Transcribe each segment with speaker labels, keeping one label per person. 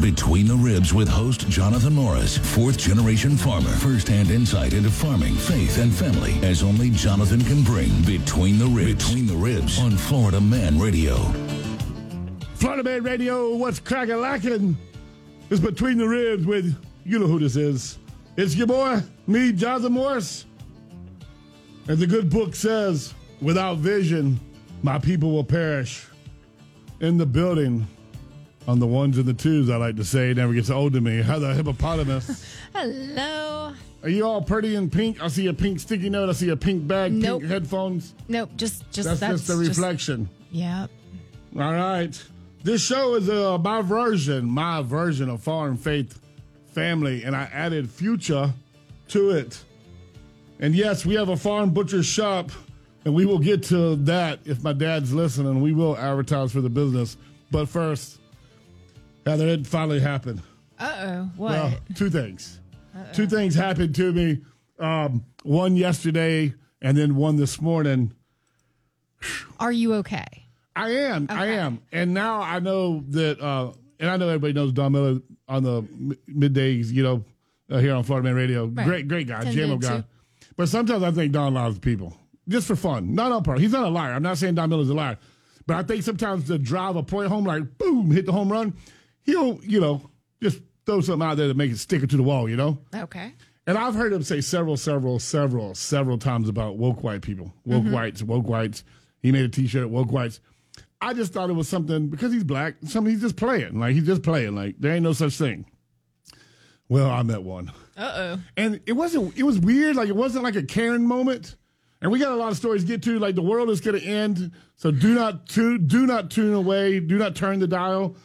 Speaker 1: Between the Ribs with host Jonathan Morris, fourth-generation farmer. First-hand insight into farming, faith, and family as only Jonathan can bring. Between the Ribs. Between the Ribs on Florida Man Radio.
Speaker 2: Florida Man Radio, what's crackin'-lackin'? It's Between the Ribs with, you know who this is. It's your boy, me, Jonathan Morris. And the good book says, without vision, my people will perish. In the building, on the ones and the twos, I like to say, it never gets old to me. How the hippopotamus.
Speaker 3: Hello.
Speaker 2: Are you all pretty in pink? I see a pink sticky note. I see a pink bag,
Speaker 3: Nope.
Speaker 2: pink headphones.
Speaker 3: Nope, just
Speaker 2: That's just the reflection.
Speaker 3: Yeah.
Speaker 2: All right. This show is my version of Farm Faith Family, and I added Future to it. And yes, we have a farm butcher shop, and we will get to that if my dad's listening. We will advertise for the business. But first, Heather, it finally happened.
Speaker 3: Uh-oh. What?
Speaker 2: Well, two things. Two things happened to me. One yesterday and then one this morning.
Speaker 3: Are you okay?
Speaker 2: I am.
Speaker 3: Okay.
Speaker 2: I am. And now I know that, and I know everybody knows Don Miller on the middays, here on Florida Man Radio.
Speaker 3: Right.
Speaker 2: Great guy,
Speaker 3: 10
Speaker 2: JMO
Speaker 3: to
Speaker 2: guy.
Speaker 3: 2.
Speaker 2: But sometimes I think Don lies to people just for fun, not on purpose. He's not a liar. I'm not saying Don Miller's a liar. But I think sometimes to drive a point home, like, boom, hit the home run, he'll, just throw something out there to make it stick it to the wall,
Speaker 3: Okay.
Speaker 2: And I've heard him say several times about woke white people. Woke whites. He made a T-shirt, woke whites. I just thought it was something, because he's black, something he's just playing. Like, there ain't no such thing. Well, I met one.
Speaker 3: Uh-oh.
Speaker 2: And it was weird. Like, it wasn't like a Karen moment. And we got a lot of stories to get to. Like, the world is going to end. So do not tune away. Do not turn the dial.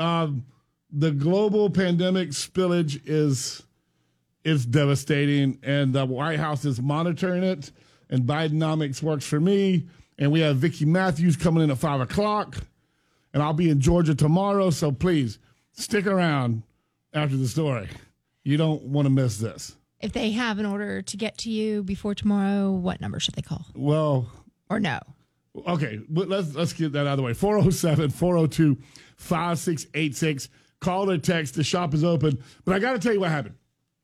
Speaker 2: The global pandemic spillage is devastating. And the White House is monitoring it. And Bidenomics works for me. And we have Vicki Matthews coming in at 5 o'clock. And I'll be in Georgia tomorrow. So please stick around after the story. You don't want to miss this.
Speaker 3: If they have an order to get to you before tomorrow, what number should they call?
Speaker 2: Well,
Speaker 3: Or no?
Speaker 2: okay, let's get that out of the way. 407-402-5686. Call or text. The shop is open. But I got to tell you what happened.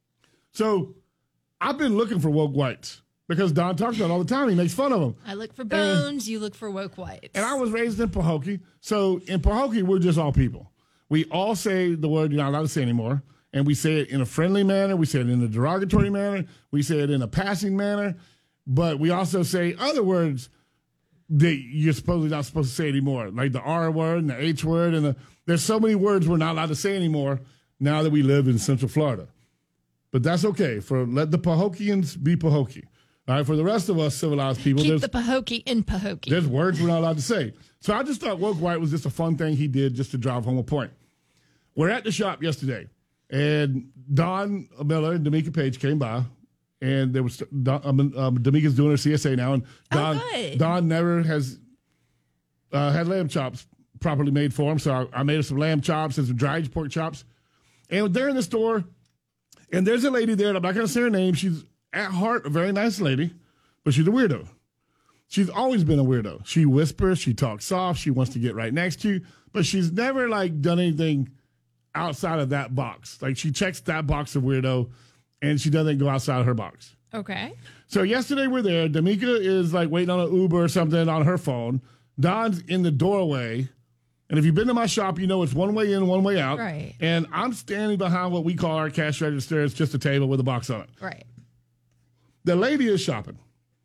Speaker 2: So I've been looking for woke whites because Don talks about it all the time. He makes fun of them.
Speaker 3: I look for bones. You look for woke whites.
Speaker 2: And I was raised in Pahokee. So in Pahokee, we're just all people. We all say the word you're not allowed to say anymore. And we say it in a friendly manner. We say it in a derogatory manner. We say it in a passing manner. But we also say other words that you're supposedly not supposed to say anymore, like the R word and the H word. And there's so many words we're not allowed to say anymore now that we live in Central Florida. But that's okay. Let the Pahokians be Pahokee. All right, for the rest of us civilized people,
Speaker 3: Keep the Pahokee in Pahokee.
Speaker 2: There's words we're not allowed to say. So I just thought woke white was just a fun thing he did just to drive home a point. We're at the shop yesterday. And Don Miller and D'Amica Page came by, and there was D'Amica's doing her CSA now, and Don never has had lamb chops properly made for him, so I made her some lamb chops and some dried pork chops. And they're in the store, and there's a lady there, and I'm not going to say her name. She's at heart a very nice lady, but she's a weirdo. She's always been a weirdo. She whispers, she talks soft, she wants to get right next to you, but she's never done anything outside of that box. Like, she checks that box of weirdo, and she doesn't go outside of her box.
Speaker 3: Okay.
Speaker 2: So yesterday we're there. D'Amica is waiting on an Uber or something on her phone. Don's in the doorway, and if you've been to my shop, you know it's one way in, one way out.
Speaker 3: Right.
Speaker 2: And I'm standing behind what we call our cash register. It's just a table with a box on it.
Speaker 3: Right.
Speaker 2: The lady is shopping.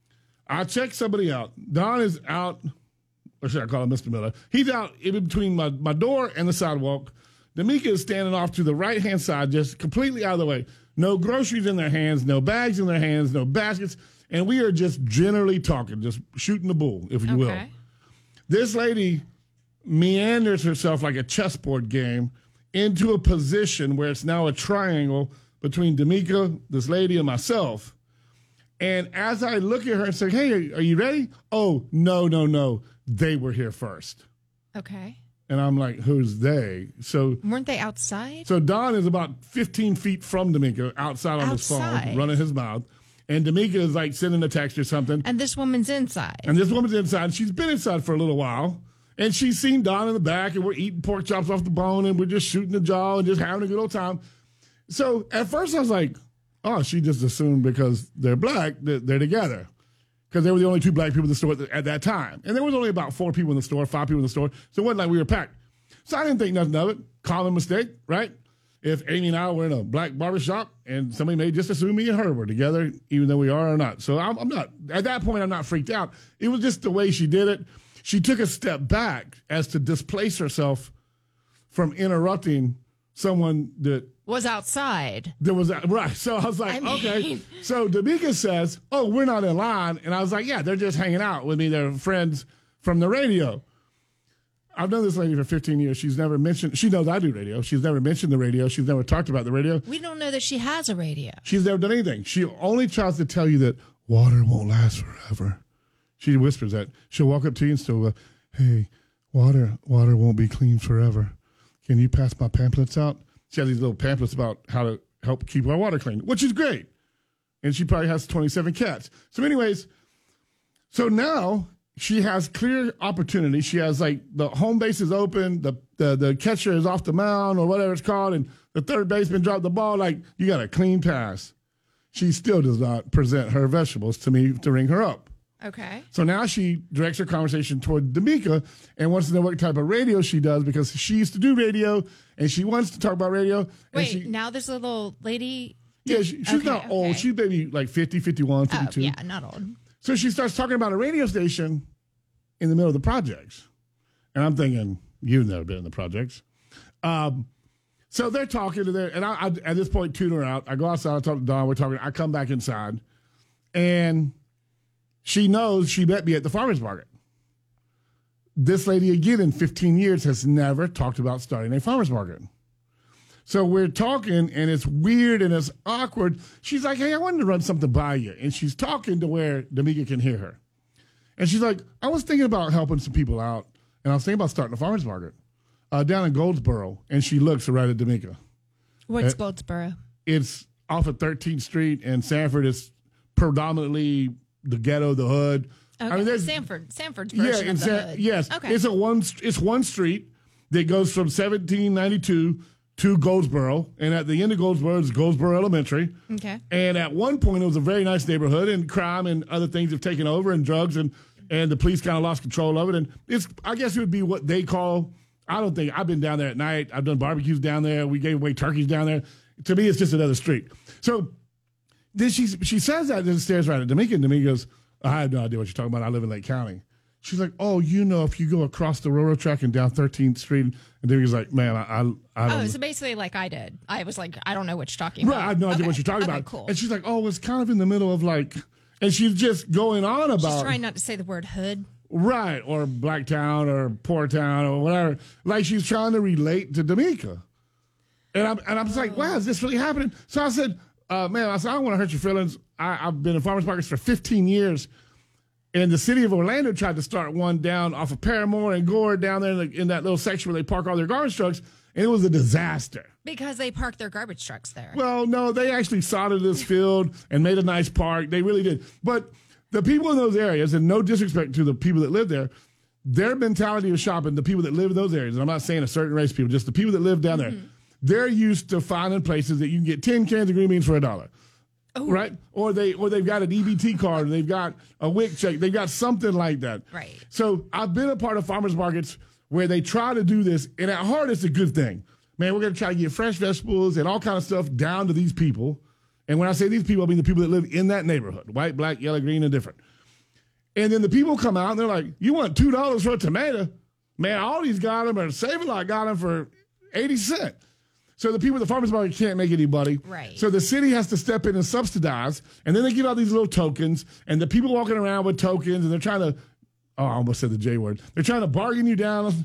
Speaker 2: I check somebody out. Don is out, or should I call him Mr. Miller? He's out in between my door and the sidewalk. D'Amica is standing off to the right-hand side, just completely out of the way. No groceries in their hands, no bags in their hands, no baskets. And we are just generally talking, just shooting the bull, if you will. This lady meanders herself like a chessboard game into a position where it's now a triangle between D'Amica, this lady, and myself. And as I look at her and say, hey, are you ready? Oh, no. They were here first.
Speaker 3: Okay.
Speaker 2: And I'm like, who's they? So
Speaker 3: weren't they outside?
Speaker 2: So Don is about 15 feet from D'Amica, outside on his phone, running his mouth. And D'Amica is sending a text or something.
Speaker 3: And this woman's inside.
Speaker 2: And she's been inside for a little while. And she's seen Don in the back, and we're eating pork chops off the bone, and we're just shooting the jaw and just having a good old time. So at first I was like, oh, she just assumed because they're black that they're together. Because they were the only 2 black people in the store at that time. And there was only about 4 people in the store, 5 people in the store. So it wasn't like we were packed. So I didn't think nothing of it. Common mistake, right? If Amy and I were in a black barbershop and somebody may just assume me and her were together, even though we are or not. So I'm not, at that point, I'm not freaked out. It was just the way she did it. She took a step back as to displace herself from interrupting someone that
Speaker 3: Was outside.
Speaker 2: there was, right. So I was like, okay. So D'Amica says, oh, we're not in line. And I was like, yeah, they're just hanging out with me. They're friends from the radio. I've known this lady for 15 years. She's never mentioned, she knows I do radio. She's never mentioned the radio. She's never talked about the radio.
Speaker 3: We don't know that she has a radio.
Speaker 2: She's never done anything. She only tries to tell you that water won't last forever. She whispers that. She'll walk up to you and still, hey, water won't be clean forever. Can you pass my pamphlets out? She has these little pamphlets about how to help keep our water clean, which is great. And she probably has 27 cats. So anyways, so now she has clear opportunity. She has like the home base is open, the catcher is off the mound or whatever it's called, and the third baseman dropped the ball. Like, you got a clean pass. She still does not present her vegetables to me to ring her up.
Speaker 3: Okay.
Speaker 2: So now she directs her conversation toward D'Amica and wants to know what type of radio she does because she used to do radio and she wants to talk about radio.
Speaker 3: Wait, now there's a little lady.
Speaker 2: Yeah, she's not old. She's maybe like 50, 51, 52.
Speaker 3: Oh, yeah, not old.
Speaker 2: So she starts talking about a radio station in the middle of the projects. And I'm thinking, you've never been in the projects. So they're talking to their, and I at this point tune her out. I go outside, I talk to Dawn, we're talking, I come back inside, and she knows she met me at the farmer's market. This lady, again, in 15 years, has never talked about starting a farmer's market. So we're talking, and it's weird and it's awkward. She's like, hey, I wanted to run something by you. And she's talking to where D'Amica can hear her. And she's like, I was thinking about helping some people out, and I was thinking about starting a farmer's market down in Goldsboro. And she looks right at D'Amica.
Speaker 3: What's Goldsboro?
Speaker 2: It's off of 13th Street, and Sanford is predominantly the ghetto, the hood.
Speaker 3: Okay.
Speaker 2: I mean,
Speaker 3: Sanford's version of the hood.
Speaker 2: Yes.
Speaker 3: Okay.
Speaker 2: It's one street that goes from 1792 to Goldsboro, and at the end of Goldsboro is Goldsboro Elementary.
Speaker 3: Okay.
Speaker 2: And at one point, it was a very nice neighborhood, and crime and other things have taken over, and drugs, and the police kind of lost control of it. And I guess it would be what they call, I don't think, I've been down there at night. I've done barbecues down there. We gave away turkeys down there. To me, it's just another street. So then she says that, and stares right at D'Amica, and D'Amica goes, I have no idea what you're talking about. I live in Lake County. She's like, oh, if you go across the railroad track and down 13th Street, and D'Amica's like, man, I don't know.
Speaker 3: So basically like I did. I was like, I don't know what you're talking
Speaker 2: Right,
Speaker 3: about.
Speaker 2: I have no idea what you're talking about.
Speaker 3: Cool.
Speaker 2: And she's like, oh, it's kind of in the middle of like, and she's just going on about.
Speaker 3: She's trying not to say the word hood.
Speaker 2: Right, or Black Town or Poor Town or whatever. Like she's trying to relate to D'Amica. And I'm just like, wow, is this really happening? So I said, man, I don't want to hurt your feelings. I've been in farmers markets for 15 years. And the city of Orlando tried to start one down off of Paramore and Gore down there in that little section where they park all their garbage trucks. And it was a disaster.
Speaker 3: Because they park their garbage trucks there.
Speaker 2: Well, no, they actually sodded this field and made a nice park. They really did. But the people in those areas, and no disrespect to the people that live there, their mentality of shopping, the people that live in those areas, and I'm not saying a certain race of people, just the people that live down there, they're used to finding places that you can get 10 cans of green beans for $1.
Speaker 3: Oh.
Speaker 2: Right? Or they've got an EBT card, or they've got a WIC check, they've got something like that.
Speaker 3: Right.
Speaker 2: So I've been a part of farmers markets where they try to do this, and at heart it's a good thing. Man, we're going to try to get fresh vegetables and all kind of stuff down to these people. And when I say these people, I mean the people that live in that neighborhood, white, black, yellow, green, and different. And then the people come out and they're like, you want $2 for a tomato? Man, Aldi's got them, or Save-A-Lot got them for 80 cents. So the people at the farmers market can't make any money.
Speaker 3: Right.
Speaker 2: So the city has to step in and subsidize, and then they get all these little tokens, and the people walking around with tokens, and they're trying to, I almost said the J word. They're trying to bargain you down.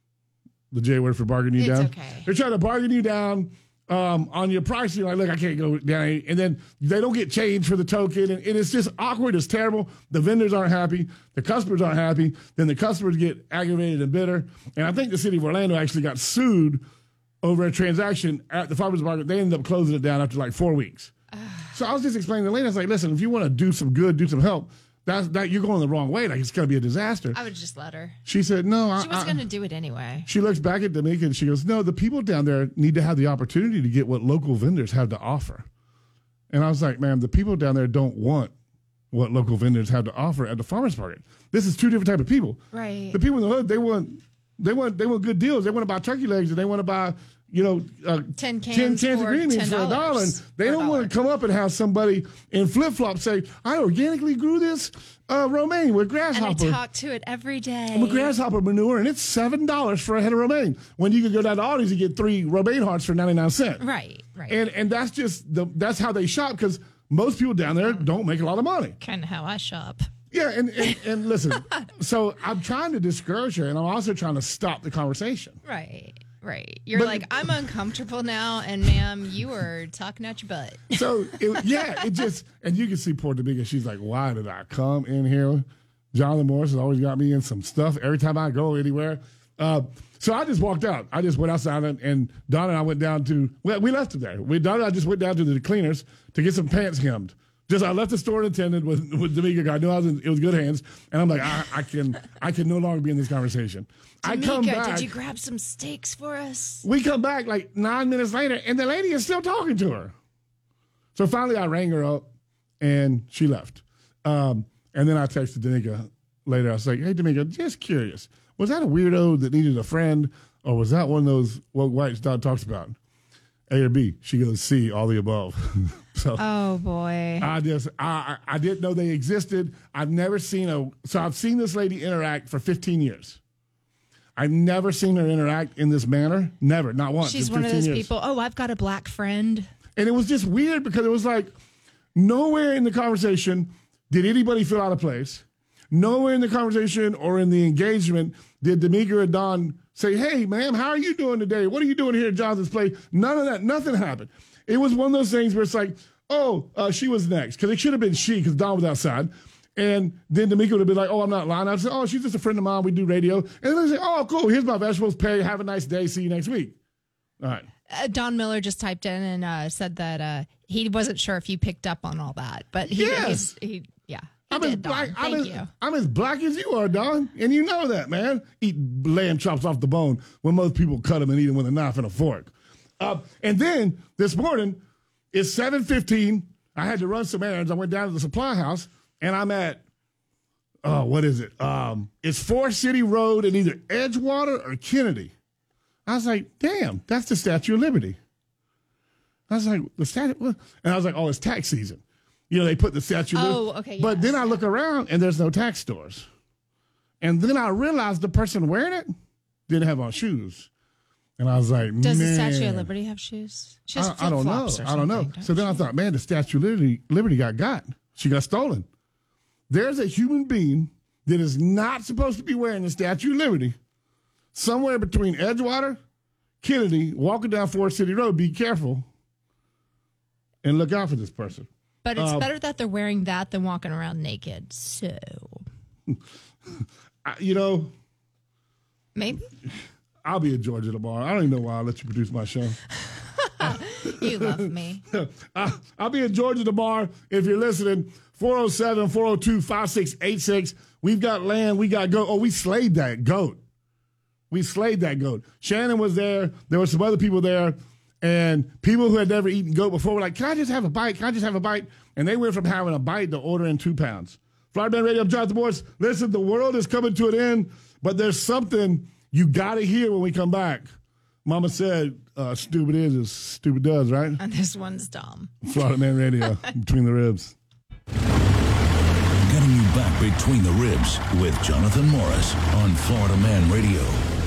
Speaker 2: The J word for bargaining you down.
Speaker 3: It's okay.
Speaker 2: They're trying to bargain you down on your price. You're like, look, I can't go down. And then they don't get change for the token, and it's just awkward. It's terrible. The vendors aren't happy. The customers aren't happy. Then the customers get aggravated and bitter. And I think the city of Orlando actually got sued over a transaction at the farmers market. They ended up closing it down after like 4 weeks. So I was just explaining to the lady, I was like, listen, if you want to do some good, do some help, that you're going the wrong way. Like, it's going to be a disaster.
Speaker 3: I would just let her.
Speaker 2: She said, no.
Speaker 3: She was going to do it anyway.
Speaker 2: She looks back at D'Amica and she goes, no, the people down there need to have the opportunity to get what local vendors have to offer. And I was like, ma'am, the people down there don't want what local vendors have to offer at the farmer's market. This is two different type of people.
Speaker 3: Right.
Speaker 2: The people in the hood, they want good deals. They want to buy turkey legs and they want to buy,
Speaker 3: 10 cans
Speaker 2: of
Speaker 3: for
Speaker 2: green beans for $1. And they don't want to come up and have somebody in flip-flops say, I organically grew this romaine with grasshopper.
Speaker 3: And I talk to it every day.
Speaker 2: With grasshopper manure, and it's $7 for a head of romaine. When you can go down to Aldi's and get 3 romaine hearts for 99 cents.
Speaker 3: Right.
Speaker 2: And that's just, that's how they shop, because most people down there don't make a lot of money.
Speaker 3: Kind of how I shop.
Speaker 2: Yeah, and listen, so I'm trying to discourage her, and I'm also trying to stop the conversation.
Speaker 3: Right. You're like, I'm uncomfortable now, and ma'am, you are talking out your butt.
Speaker 2: So, it just, and you can see poor D'Amica, she's like, why did I come in here? Jonathan Morris has always got me in some stuff every time I go anywhere. So I just walked out. I just went outside, and Donna and I went down to, we left it there. Donna and I just went down to the cleaners to get some pants hemmed. I left the store attendant with D'Amica. I knew it was good hands, and I'm like, I can no longer be in this conversation.
Speaker 3: D'Amica,
Speaker 2: I come back.
Speaker 3: did you grab some steaks for us?
Speaker 2: We come back like 9 minutes later, and the lady is still talking to her. So finally, I rang her up, and she left. And then I texted D'Amica later. I was like, hey, D'Amica, just curious, was that a weirdo that needed a friend, or was that one of those woke whites Don talks about? A or B? She goes, C, all the above. So,
Speaker 3: oh boy.
Speaker 2: I didn't know they existed. I've seen this lady interact for 15 years. I've never seen her interact in this manner. Never, not once.
Speaker 3: She's one of those people, I've got a black friend.
Speaker 2: And it was just weird because it was like nowhere in the conversation did anybody feel out of place. Nowhere in the conversation or in the engagement did D'Amica or Don say, hey, ma'am, how are you doing today? What are you doing here at Jonathan's Place? None of that. Nothing happened. It was one of those things where it's like, she was next. Because it should have been she, because Don was outside. And then D'Amica would have been like, I'm not lying. I'd say, she's just a friend of mine. We do radio. And then they say, cool. Here's my vegetables. Pay. Have a nice day. See you next week. All right.
Speaker 3: Don Miller just typed in and said that he wasn't sure if you picked up on all that. But
Speaker 2: yes.
Speaker 3: I'm
Speaker 2: as black as you are, Don. And you know that, man. Eat lamb chops off the bone when most people cut them and eat them with a knife and a fork. And then this morning, it's 7:15. I had to run some errands. I went down to the supply house, and I'm at, what is it? It's Forest City Road in either Edgewater or Kennedy. I was like, damn, that's the Statue of Liberty. I was like, the statue? And I was like, it's tax season. They put the Statue of Liberty.
Speaker 3: Okay. Yes.
Speaker 2: But then I look around, and there's no tax stores. And then I realized the person wearing it didn't have on shoes. And I was like,
Speaker 3: Does the Statue of Liberty have shoes? She has
Speaker 2: I don't know. I don't know. So then I thought, man, the Statue of Liberty got. She got stolen. There's a human being that is not supposed to be wearing the Statue of Liberty somewhere between Edgewater, Kennedy, walking down Forest City Road. Be careful and look out for this person.
Speaker 3: But it's better that they're wearing that than walking around naked. So, maybe
Speaker 2: I'll be in Georgia tomorrow. I don't even know why I let you produce my show.
Speaker 3: You love me.
Speaker 2: I'll be in Georgia tomorrow. If you're listening, 407-402-5686. We've got land. We got goat. We slayed that goat. Shannon was there. There were some other people there. And people who had never eaten goat before were like, can I just have a bite? And they went from having a bite to ordering 2 pounds. Florida Man Radio, I'm Jonathan Morris. Listen, the world is coming to an end, but there's something you got to hear when we come back. Mama said, stupid is as stupid does, right?
Speaker 3: And this one's dumb.
Speaker 2: Florida Man Radio, Between the Ribs.
Speaker 1: Getting you back between the ribs with Jonathan Morris on Florida Man Radio.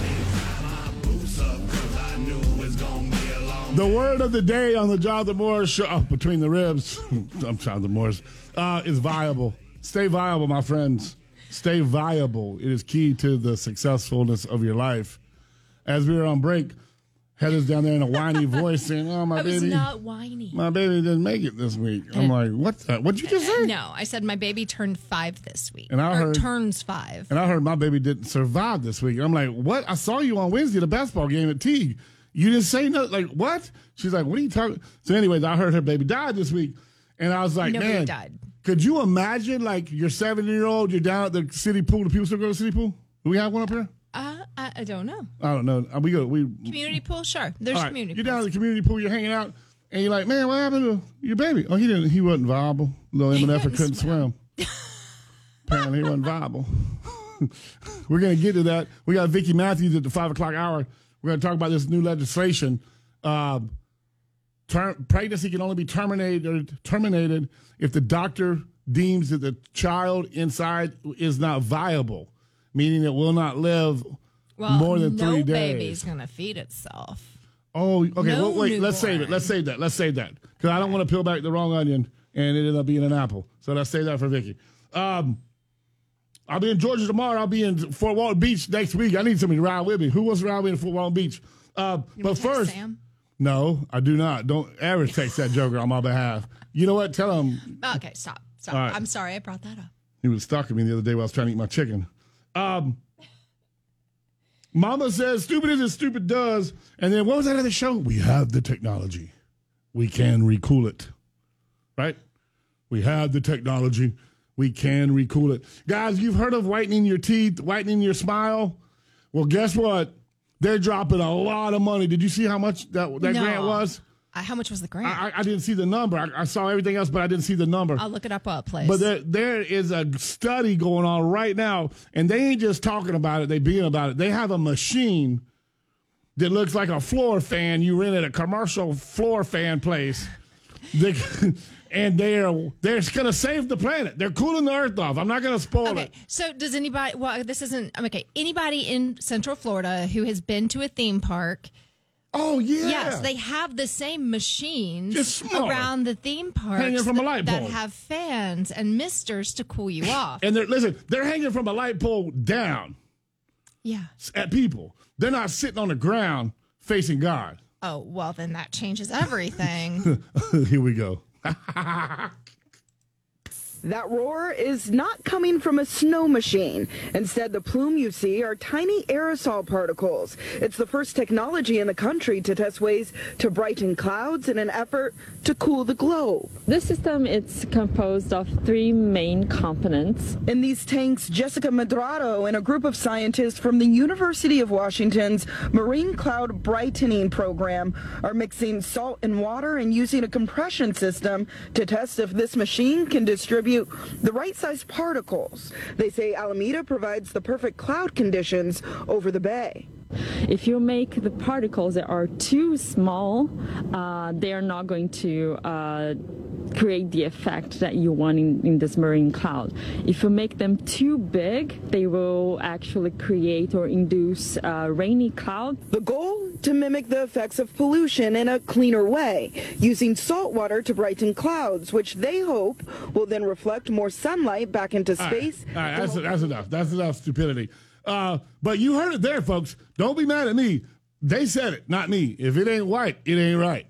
Speaker 2: The word of the day on the Jonathan Morris show, Between the Ribs, I'm Jonathan Morris, is viable. Stay viable, my friends. Stay viable. It is key to the successfulness of your life. As we were on break, Heather's down there in a whiny voice saying, my baby. I was
Speaker 3: not whiny.
Speaker 2: My baby didn't make it this week. I'm like, what's that? What'd you just say?
Speaker 3: No, I said my baby turned 5 this week. Turns 5.
Speaker 2: And I heard my baby didn't survive this week. I'm like, what? I saw you on Wednesday at a basketball game at Teague. You didn't say nothing. Like, what? She's like, what are you talking? So anyways, I heard her baby died this week. And I was like,
Speaker 3: Nobody
Speaker 2: man.
Speaker 3: died.
Speaker 2: Could you imagine, like, you're 7-year-old, you're down at the city pool. Do people still go to the city pool? Do we have one up here?
Speaker 3: I don't know.
Speaker 2: I don't know. We
Speaker 3: Community pool, sure. There's
Speaker 2: all right,
Speaker 3: community.
Speaker 2: You're down at the community pool. You're hanging out, and you're like, man, what happened to your baby? Oh, he wasn't viable. Little M&F couldn't swim. Apparently, he wasn't viable. We're going to get to that. We got Vicki Matthews at the 5 o'clock hour. We're going to talk about this new legislation. Pregnancy can only be terminated if the doctor deems that the child inside is not viable, meaning it will not live more than 3 days.
Speaker 3: No baby's going to feed itself.
Speaker 2: Oh, okay.
Speaker 3: No
Speaker 2: well, wait,
Speaker 3: newborn.
Speaker 2: let's save it. Let's save that. Because I don't want to peel back the wrong onion and it end up being an apple. So let's save that for Vicki. I'll be in Georgia tomorrow. I'll be in Fort Walton Beach next week. I need somebody to ride with me. Who wants to ride with me in Fort Walton Beach? But first,
Speaker 3: Sam?
Speaker 2: No, I do not. Don't ever text that joker on my behalf. You know what? Tell him.
Speaker 3: Okay, stop.
Speaker 2: Right.
Speaker 3: I'm sorry I brought that up.
Speaker 2: He was stalking me the other day while I was trying to eat my chicken. Mama says, stupid is as stupid does. And then what was that other show? We have the technology. We can recool it. Right? We have the technology. We can recool it. Guys, you've heard of whitening your teeth, whitening your smile? Well, guess what? They're dropping a lot of money. Did you see how much that grant was?
Speaker 3: How much was the grant?
Speaker 2: I didn't see the number. I saw everything else, but I didn't see the number.
Speaker 3: I'll look it up while it plays.
Speaker 2: But there is a study going on right now, and they ain't just talking about it. They being about it. They have a machine that looks like a floor fan you rent at a commercial floor fan place. And they're going to save the planet. They're cooling the earth off. I'm not going to spoil it.
Speaker 3: So does anybody, well, this isn't, okay, anybody in Central Florida who has been to a theme park.
Speaker 2: Oh, yeah.
Speaker 3: Yes, they have the same machines
Speaker 2: Just smaller.
Speaker 3: around the theme parks
Speaker 2: Hanging from a light
Speaker 3: that
Speaker 2: pole.
Speaker 3: have fans and misters to cool you off.
Speaker 2: And they're hanging from a light pole down
Speaker 3: Yeah.
Speaker 2: at people. They're not sitting on the ground facing God.
Speaker 3: Oh, well, then that changes everything.
Speaker 2: Here we go.
Speaker 4: That roar is not coming from a snow machine. Instead, the plume you see are tiny aerosol particles. It's the first technology in the country to test ways to brighten clouds in an effort to cool the globe.
Speaker 5: This system is composed of 3 main components.
Speaker 4: In these tanks, Jessica Medrado and a group of scientists from the University of Washington's Marine Cloud Brightening Program are mixing salt and water and using a compression system to test if this machine can distribute the right size particles. They say Alameda provides the perfect cloud conditions over the bay.
Speaker 5: If you make the particles that are too small, they are not going to create the effect that you want in this marine cloud. If you make them too big, they will actually create or induce a rainy cloud.
Speaker 4: The goal? To mimic the effects of pollution in a cleaner way, using salt water to brighten clouds, which they hope will then reflect more sunlight back into space.
Speaker 2: All right, that's enough. That's enough stupidity. But you heard it there, folks. Don't be mad at me. They said it, not me. If it ain't white, it ain't right.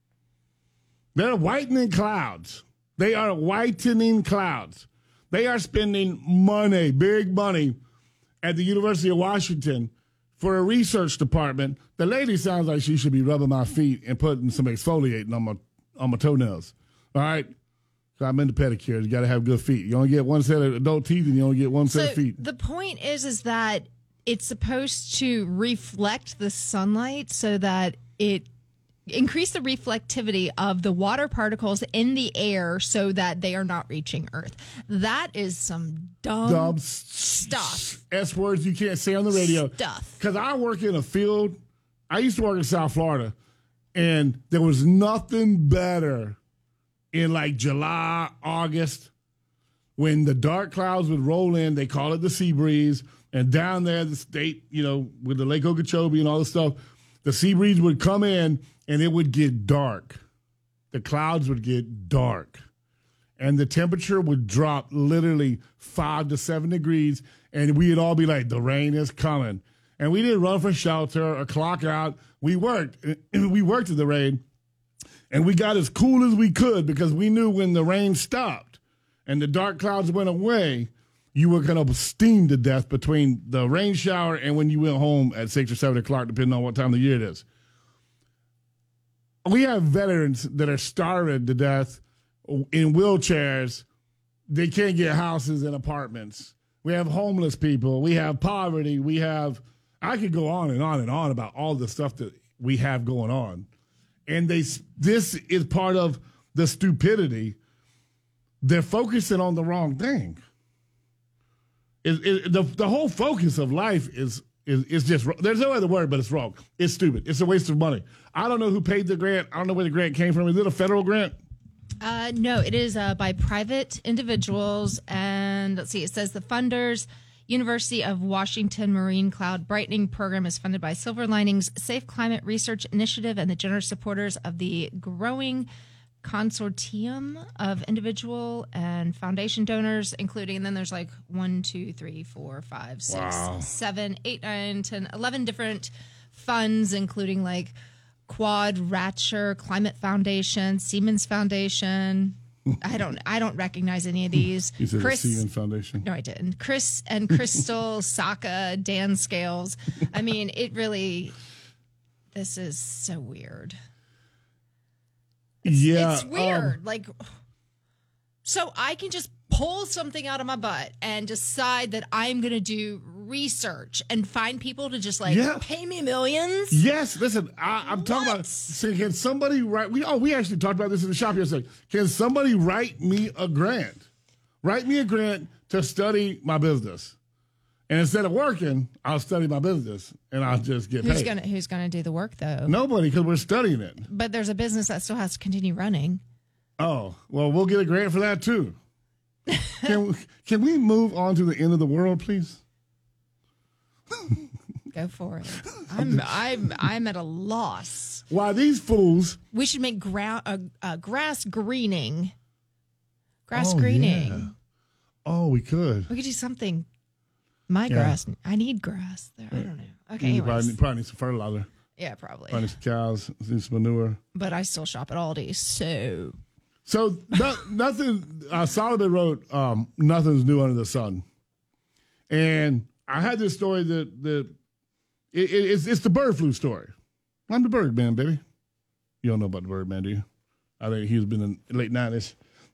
Speaker 2: They're whitening clouds. They are whitening clouds. They are spending money, big money, at the University of Washington for a research department. The lady sounds like she should be rubbing my feet and putting some exfoliating on my toenails. All right? So I'm into pedicure. You got to have good feet. You only get one set of adult teeth and you only get one set of feet.
Speaker 3: The point is that it's supposed to reflect the sunlight so that it increase the reflectivity of the water particles in the air so that they are not reaching Earth. That is some dumb stuff.
Speaker 2: S words you can't say on the radio.
Speaker 3: Stuff.
Speaker 2: Because I work in a field. I used to work in South Florida, and there was nothing better in like July, August, when the dark clouds would roll in. They call it the sea breeze. And down there, the state, with the Lake Okeechobee and all this stuff, the sea breeze would come in and it would get dark. The clouds would get dark. And the temperature would drop literally 5 to 7 degrees. And we'd all be like, the rain is coming. And we didn't run for shelter or clock out. We worked. We worked in the rain. And we got as cool as we could because we knew when the rain stopped and the dark clouds went away, you were going to steam to death between the rain shower and when you went home at 6 or 7 o'clock, depending on what time of the year it is. We have veterans that are starving to death in wheelchairs they can't get houses and apartments. We have homeless people. We have poverty. We have, I could go on and on and on about all the stuff that we have going on. And this is part of the stupidity. They're focusing on the wrong thing. The whole focus of life is just, there's no other word, but it's wrong. It's stupid. It's a waste of money. I don't know who paid the grant. I don't know where the grant came from. Is it a federal grant?
Speaker 3: No, it is by private individuals. And let's see, it says the funders, University of Washington Marine Cloud Brightening Program is funded by Silver Linings Safe Climate Research Initiative and the generous supporters of the growing consortium of individual and foundation donors, including, and then there's like 1, 2, 3, 4, 5, 6, 7, 8, 9, 10, 11 different funds, including like Quadrature Climate Foundation, Siemens Foundation. I don't recognize any of these.
Speaker 2: You said Chris, the Siemens Foundation.
Speaker 3: No, I didn't. Chris and Crystal, Saka, Dan Scales. I mean, this is so weird. It's weird. So I can just pull something out of my butt and decide that I'm going to do research and find people to just pay me millions.
Speaker 2: Yes. Listen, I'm talking about, can somebody write, we actually talked about this in the shop yesterday. Can somebody write me a grant? Write me a grant to study my business. And instead of working, I'll study my business and I'll just get paid.
Speaker 3: Who's gonna do the work though?
Speaker 2: Nobody, because we're studying it.
Speaker 3: But there's a business that still has to continue running.
Speaker 2: Oh, well, we'll get a grant for that too. Can we move on to the end of the world, please?
Speaker 3: Go for it. I'm at a loss.
Speaker 2: Why these fools?
Speaker 3: We should make grass greening. Grass greening.
Speaker 2: Yeah. Oh, we could.
Speaker 3: We could do something. Grass. I need grass there. I don't know. Okay.
Speaker 2: You probably need some fertilizer.
Speaker 3: Yeah, probably.
Speaker 2: Probably need some cows, need some manure.
Speaker 3: But I still shop at Aldi, so.
Speaker 2: So nothing. Solomon wrote, "Nothing's new under the sun," and I had this story that it's the bird flu story. I'm the bird man, baby. You don't know about the bird man, do you? I think he's been in the late 90s.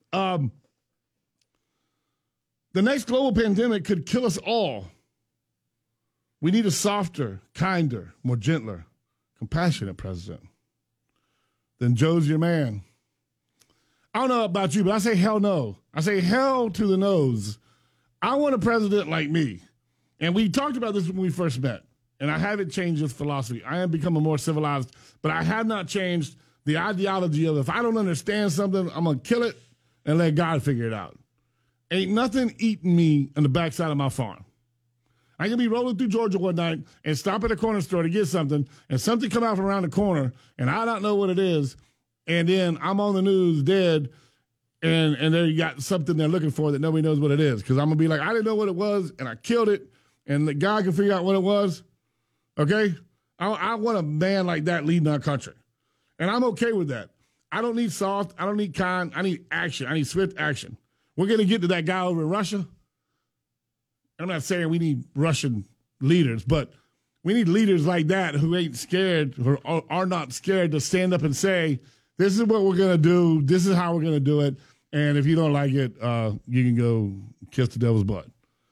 Speaker 2: The next global pandemic could kill us all. We need a softer, kinder, more gentler, compassionate president than Joe's your man. I don't know about you, but I say hell no. I say hell to the nose. I want a president like me. And we talked about this when we first met. And I haven't changed this philosophy. I am becoming more civilized, but I have not changed the ideology of if I don't understand something, I'm going to kill it and let God figure it out. Ain't nothing eating me on the backside of my farm. I can be rolling through Georgia one night and stop at a corner store to get something, and something come out from around the corner, and I don't know what it is, and then I'm on the news dead, and they got something they're looking for that nobody knows what it is, because I'm going to be like, I didn't know what it was, and I killed it, and the guy can figure out what it was, okay? I want a man like that leading our country, and I'm okay with that. I don't need soft. I don't need kind. I need action. I need swift action. We're going to get to that guy over in Russia. I'm not saying we need Russian leaders, but we need leaders like that who ain't scared or are not scared to stand up and say, this is what we're going to do. This is how we're going to do it. And if you don't like it, you can go kiss the devil's butt.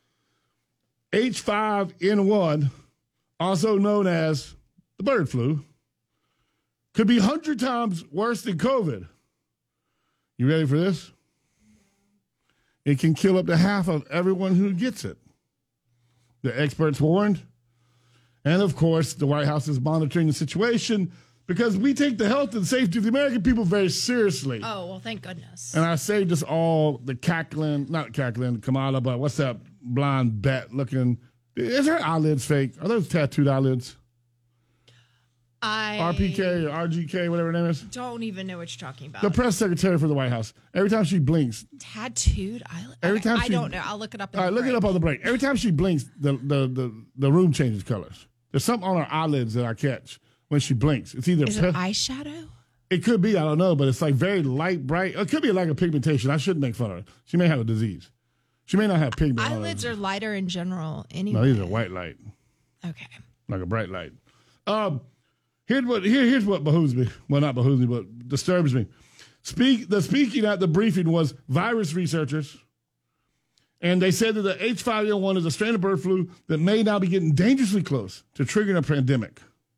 Speaker 2: H5N1, also known as the bird flu, could be 100 times worse than COVID. You ready for this? It can kill up to half of everyone who gets it. The experts warned. And, of course, the White House is monitoring the situation because we take the health and safety of the American people very seriously.
Speaker 3: Oh, well, thank goodness.
Speaker 2: And I saved us all the Kamala, but what's that blonde bat looking? Is her eyelids fake? Are those tattooed eyelids? RPK or RGK, whatever her name is.
Speaker 3: Don't even know what you're talking about.
Speaker 2: The press secretary for the White House. Every time she blinks.
Speaker 3: Tattooed eyelids? I don't know. I'll look it up.
Speaker 2: All right, look it up on the break. Every time she blinks, the room changes colors. There's something on her eyelids that I catch when she blinks. It's either...
Speaker 3: Is it eyeshadow?
Speaker 2: It could be. I don't know, but it's like very light, bright. It could be like a pigmentation. I shouldn't make fun of her. She may have a disease. She may not have pigment.
Speaker 3: Eyelids are lighter in general anyway.
Speaker 2: No, these are white light.
Speaker 3: Okay.
Speaker 2: Like a bright light. Here's what behooves me. Well, not behooves me, but disturbs me. The speaking at the briefing was virus researchers, And they said that the H5N1 is a strain of bird flu that may now be getting dangerously close to triggering a pandemic.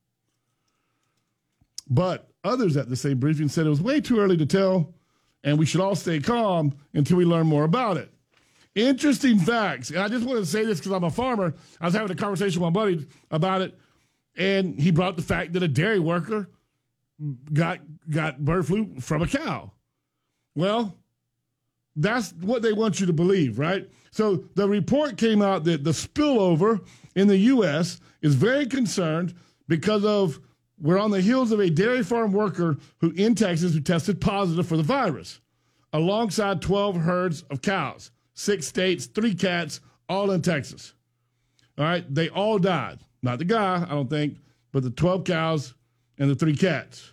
Speaker 2: But others at the same briefing said it was way too early to tell, and we should all stay calm until we learn more about it. Interesting facts. And I just wanted to say this because I'm a farmer. I was having a conversation with my buddy about it, and he brought the fact that a dairy worker got bird flu from a cow. Well, that's what they want you to believe, right? So the report came out that the spillover in the U.S. is very concerned because of we're on the heels of a dairy farm worker in Texas who tested positive for the virus, alongside 12 herds of cows, 6 states, 3 cats, all in Texas. All right, they all died. Not the guy, I don't think, but the 12 cows and the 3 cats.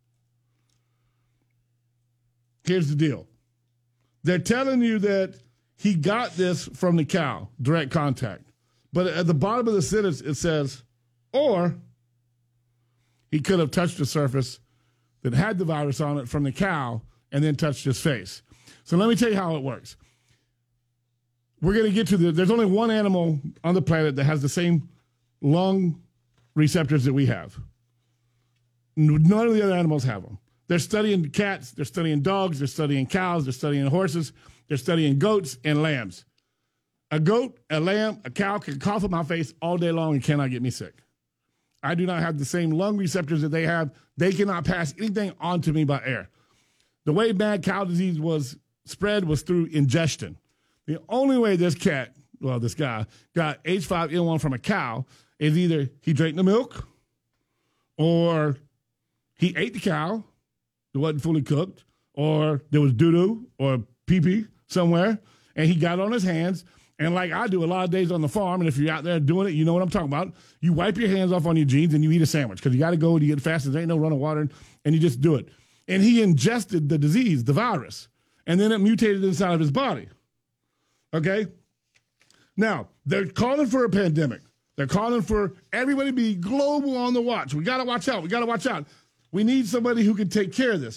Speaker 2: Here's the deal. They're telling you that he got this from the cow, direct contact. But at the bottom of the sentence, it says, or he could have touched a surface that had the virus on it from the cow and then touched his face. So let me tell you how it works. We're going to get to there's only one animal on the planet that has the same lung receptors that we have. None of the other animals have them. They're studying cats, they're studying dogs, they're studying cows, they're studying horses, they're studying goats and lambs. A goat, a lamb, a cow can cough in my face all day long and cannot get me sick. I do not have the same lung receptors that they have. They cannot pass anything on to me by air. The way mad cow disease was spread was through ingestion. The only way this guy, got H5N1 from a cow is either he drank the milk or he ate the cow, it wasn't fully cooked, or there was doo-doo or pee-pee somewhere, and he got on his hands. And like I do a lot of days on the farm, and if you're out there doing it, you know what I'm talking about. You wipe your hands off on your jeans and you eat a sandwich because you got to go and you get fast. There ain't no running water, and you just do it. And he ingested the disease, the virus, and then it mutated inside of his body. Okay? Now, they're calling for a pandemic. They're calling for everybody to be global on the watch. We got to watch out. We got to watch out. We need somebody who can take care of this.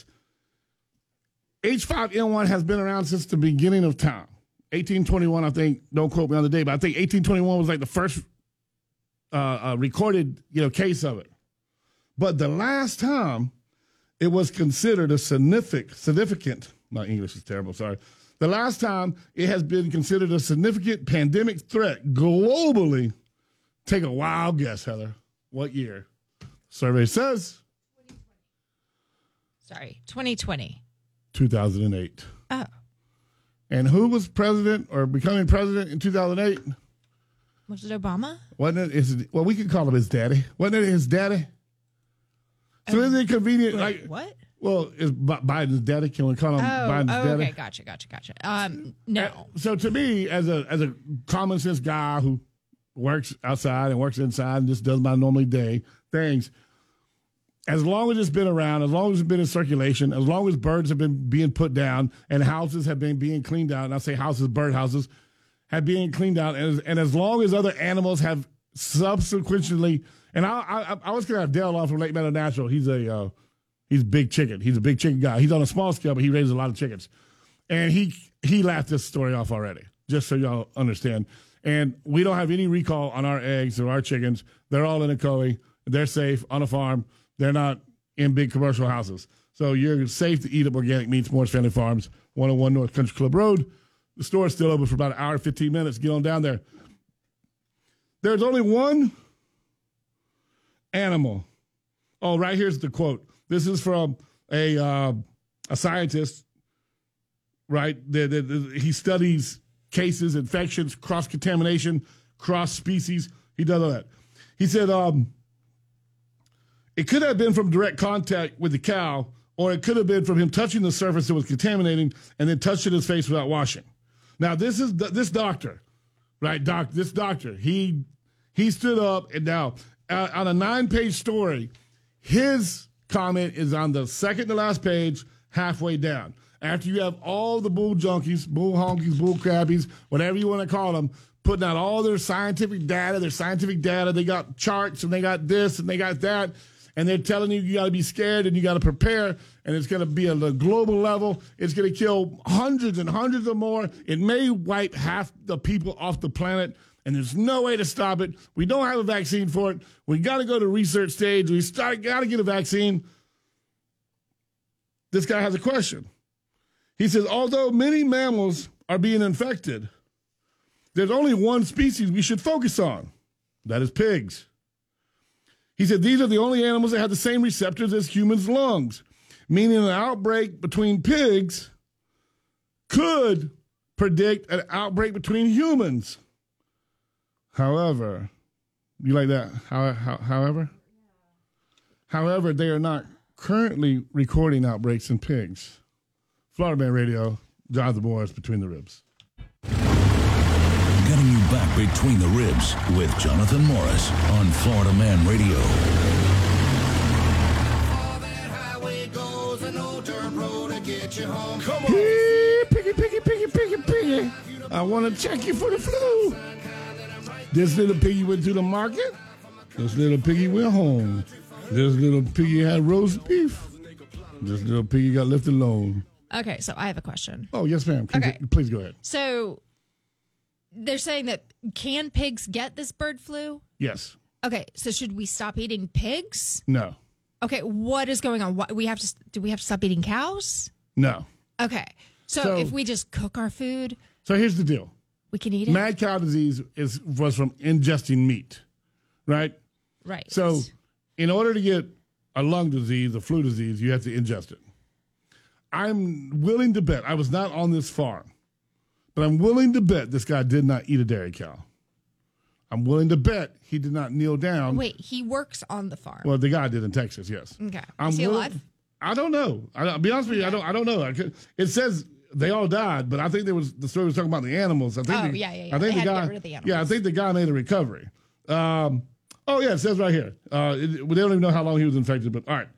Speaker 2: H5N1 has been around since the beginning of time. 1821, I think, don't quote me on the day, but I think 1821 was like the first recorded, case of it. But the last time it was considered a significant, my English is terrible, sorry. The last time it has been considered a significant pandemic threat globally, take a wild guess, Heather. What year? Survey says
Speaker 3: 2020.
Speaker 2: 2008.
Speaker 3: Oh.
Speaker 2: And who was president or becoming president in 2008?
Speaker 3: Was it Obama?
Speaker 2: Wasn't it? We could call him his daddy. Wasn't it his daddy? So isn't it convenient?
Speaker 3: Wait, what?
Speaker 2: Well, is Biden's daddy? Can we call him Biden's daddy?
Speaker 3: Okay, gotcha. No.
Speaker 2: So to me, as a common sense guy who works outside and works inside and just does my normal day things, as long as it's been around, as long as it's been in circulation, as long as birds have been being put down and houses have been being cleaned out, and I say houses, bird houses, have been cleaned out, and as long as other animals have subsequently, and I was going to have Dale on from Lake Meadow Natural. He's big chicken. He's a big chicken guy. He's on a small scale, but he raises a lot of chickens. And he laughed this story off already, just so y'all understand. And we don't have any recall on our eggs or our chickens. They're all in a COE. They're safe on a farm. They're not in big commercial houses. So you're safe to eat up organic meats, Morris Family Farms, 101 North Country Club Road. The store is still open for about an hour and 15 minutes. Get on down there. There's only one animal. Oh, right here's the quote. This is from a scientist, right? He studies cases, infections, cross-contamination, cross-species. He does all that. He said, it could have been from direct contact with the cow, or it could have been from him touching the surface that was contaminating and then touching his face without washing. Now, this doctor, right? This doctor, he stood up, and now on a 9-page story, his comment is on the second to last page, halfway down. After you have all the bull junkies, bull honkies, bull crappies, whatever you want to call them, putting out all their scientific data, they got charts, and they got this, and they got that. and they're telling you got to be scared and you got to prepare, and it's going to be at a global level. It's going to kill hundreds and hundreds or more. It may wipe half the people off the planet, and there's no way to stop it. We don't have a vaccine for it. We got to go to research stage. Got to get a vaccine. This guy has a question. He says, although many mammals are being infected, there's only one species we should focus on. That is pigs. He said these are the only animals that have the same receptors as humans' lungs, meaning an outbreak between pigs could predict an outbreak between humans. However, you like that? However, they are not currently recording outbreaks in pigs. Florida Man Radio, Jonathan Morris, Between the Ribs.
Speaker 1: Getting you back between the ribs with Jonathan Morris on Florida Man Radio.
Speaker 2: Come on. Hey, piggy. I want to check you for the flu. This little piggy went to the market. This little piggy went home. This little piggy had roast beef. This little piggy got left alone.
Speaker 3: Okay, so I have a question.
Speaker 2: Oh, yes, ma'am. Please go ahead.
Speaker 3: So they're saying that can pigs get this bird flu?
Speaker 2: Yes.
Speaker 3: Okay, so should we stop eating pigs?
Speaker 2: No.
Speaker 3: Okay, what is going on? Do we have to stop eating cows?
Speaker 2: No.
Speaker 3: Okay, so if we just cook our food,
Speaker 2: so here's the deal.
Speaker 3: We can eat it?
Speaker 2: Mad cow disease was from ingesting meat, right?
Speaker 3: Right.
Speaker 2: So in order to get a lung disease, a flu disease, you have to ingest it. I'm willing to bet, I was not on this farm, but I'm willing to bet this guy did not eat a dairy cow. I'm willing to bet he did not kneel down.
Speaker 3: Wait, he works on the farm.
Speaker 2: Well, the guy did in Texas, yes.
Speaker 3: Okay. Is he alive?
Speaker 2: I don't know. I'll be honest with you, I don't know. It says they all died, but I think the story was talking about the animals. I think I think
Speaker 3: they
Speaker 2: the
Speaker 3: had
Speaker 2: guy,
Speaker 3: to get rid of the animals.
Speaker 2: Yeah, I think the guy made a recovery. It says right here. They don't even know how long he was infected, but all right.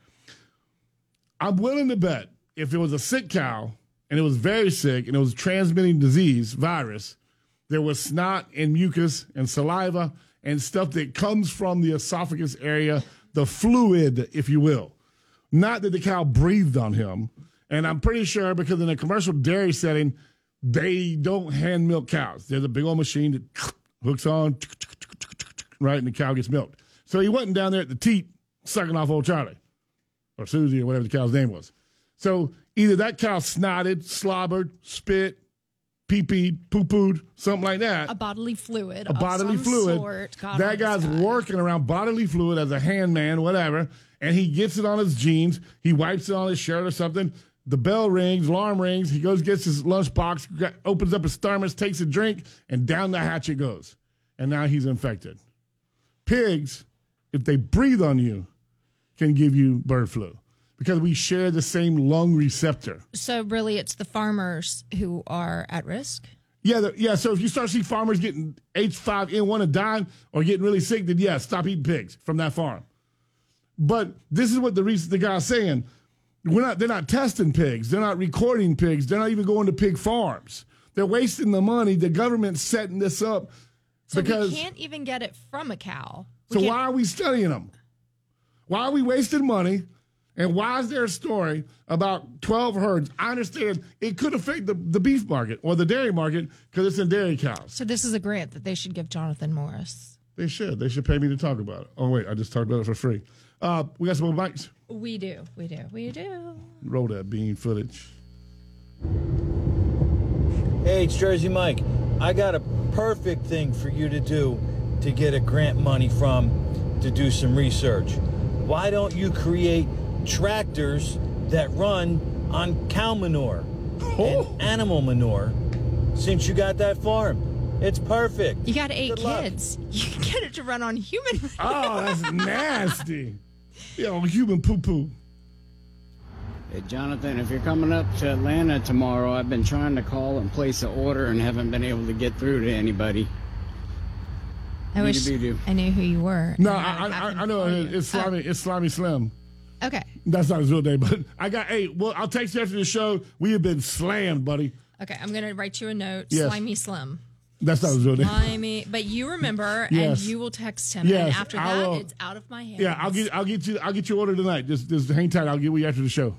Speaker 2: I'm willing to bet if it was a sick cow and it was very sick and it was transmitting disease, virus, there was snot and mucus and saliva and stuff that comes from the esophagus area, the fluid, if you will. Not that the cow breathed on him. And I'm pretty sure because in a commercial dairy setting, they don't hand milk cows. There's a big old machine that hooks on, right, and the cow gets milked. So he wasn't down there at the teat sucking off old Charlie or Susie or whatever the cow's name was. So either that cow snotted, slobbered, spit, pee-peed, poo-pooed, something like that.
Speaker 3: A bodily fluid.
Speaker 2: A bodily fluid. That guy's working around bodily fluid as a handman, whatever, and he gets it on his jeans. He wipes it on his shirt or something. The bell rings, alarm rings. He goes, gets his lunchbox, opens up his thermos, takes a drink, and down the hatch it goes. And now he's infected. Pigs, if they breathe on you, can give you bird flu because we share the same lung receptor.
Speaker 3: So really it's the farmers who are at risk?
Speaker 2: Yeah. So if you start seeing farmers getting H5N1 and dying or getting really sick, then stop eating pigs from that farm. But this is what the guy's saying. They're not testing pigs. They're not recording pigs. They're not even going to pig farms. They're wasting the money. The government's setting this up.
Speaker 3: So
Speaker 2: because,
Speaker 3: we can't even get it from a cow.
Speaker 2: Why are we studying them? Why are we wasting money? And why is there a story about 12 herds? I understand it could affect the beef market or the dairy market because it's in dairy cows.
Speaker 3: So this is a grant that they should give Jonathan Morris.
Speaker 2: They should. They should pay me to talk about it. Oh, wait, I just talked about it for free. We got some more mics?
Speaker 3: We do.
Speaker 2: Roll that bean footage.
Speaker 6: Hey, it's Jersey Mike. I got a perfect thing for you to do to get a grant money from to do some research. Why don't you create tractors that run on cow manure and animal manure since you got that farm? It's perfect.
Speaker 3: You got 8
Speaker 6: Good luck.
Speaker 3: kids. You can get it to run on human manure.
Speaker 2: Oh, that's nasty. Human poo-poo.
Speaker 7: Hey, Jonathan, if you're coming up to Atlanta tomorrow, I've been trying to call and place an order and haven't been able to get through to anybody.
Speaker 3: I wish I knew who you were.
Speaker 2: No, I know. It's Slimy. It's Slimy Slim.
Speaker 3: Okay.
Speaker 2: That's not his real name, but I'll text you after the show. We have been slammed, buddy.
Speaker 3: Okay, I'm going to write you a note.
Speaker 2: Yes.
Speaker 3: Slimy Slim.
Speaker 2: That's not his real name.
Speaker 3: Slimy. But you remember,
Speaker 2: Yes.
Speaker 3: and you will text him.
Speaker 2: Yes,
Speaker 3: and after
Speaker 2: I
Speaker 3: that,
Speaker 2: will.
Speaker 3: it's out of my hands.
Speaker 2: Yeah, I'll get your order tonight. Just hang tight. I'll get with you after the show.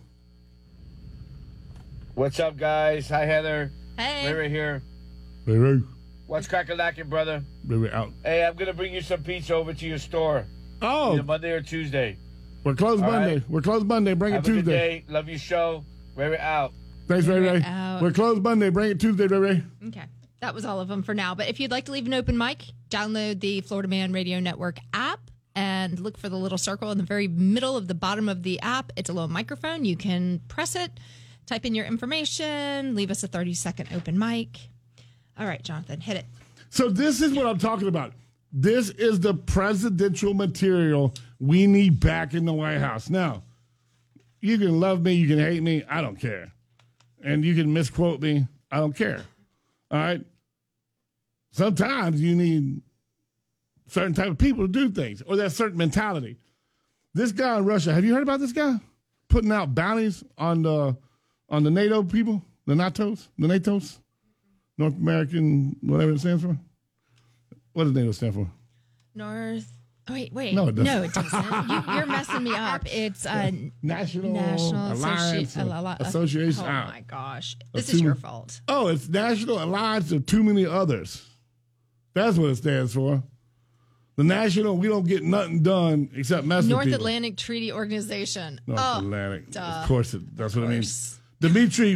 Speaker 8: What's up, guys? Hi, Heather.
Speaker 3: Hey.
Speaker 8: Ray here.
Speaker 2: Ray.
Speaker 8: What's crackalacking, brother?
Speaker 2: Ray out.
Speaker 8: Hey, I'm gonna bring you some pizza over to your store.
Speaker 2: Oh,
Speaker 8: Either Monday or Tuesday.
Speaker 2: we're closed
Speaker 8: All
Speaker 2: Monday.
Speaker 8: right.
Speaker 2: We're closed Monday. Bring
Speaker 8: Have
Speaker 2: it
Speaker 8: a good
Speaker 2: Tuesday.
Speaker 8: day. Love your show. Ray out.
Speaker 2: Thanks, Ray.
Speaker 3: out.
Speaker 2: We're closed Monday. Bring it Tuesday, Ray.
Speaker 3: Okay. That was all of them for now. But if you'd like to leave an open mic, download the Florida Man Radio Network app and look for the little circle in the very middle of the bottom of the app. It's a little microphone. You can press it, type in your information, leave us a 30-second open mic. All right, Jonathan, hit it.
Speaker 2: So this is what I'm talking about. This is the presidential material we need back in the White House. Now, you can love me, you can hate me, I don't care. And you can misquote me, I don't care. All right? Sometimes you need certain type of people to do things, or that certain mentality. This guy in Russia, have you heard about this guy? Putting out bounties on the NATO people, the NATOs? North American, whatever it stands for. What does NATO stand for?
Speaker 3: North. Oh, wait.
Speaker 2: No, it doesn't.
Speaker 3: No, it doesn't. You're messing me up. It's
Speaker 2: National
Speaker 3: Alliance
Speaker 2: Association.
Speaker 3: Oh, my gosh. This
Speaker 2: two-
Speaker 3: is your fault.
Speaker 2: Oh, it's National Alliance of Too Many Others. That's what it stands for. The National, we don't get nothing done except mess with
Speaker 3: North
Speaker 2: people.
Speaker 3: Atlantic Treaty Organization.
Speaker 2: North
Speaker 3: Oh,
Speaker 2: Atlantic.
Speaker 3: duh.
Speaker 2: Of course, that's what it
Speaker 3: course.
Speaker 2: means. Dmitry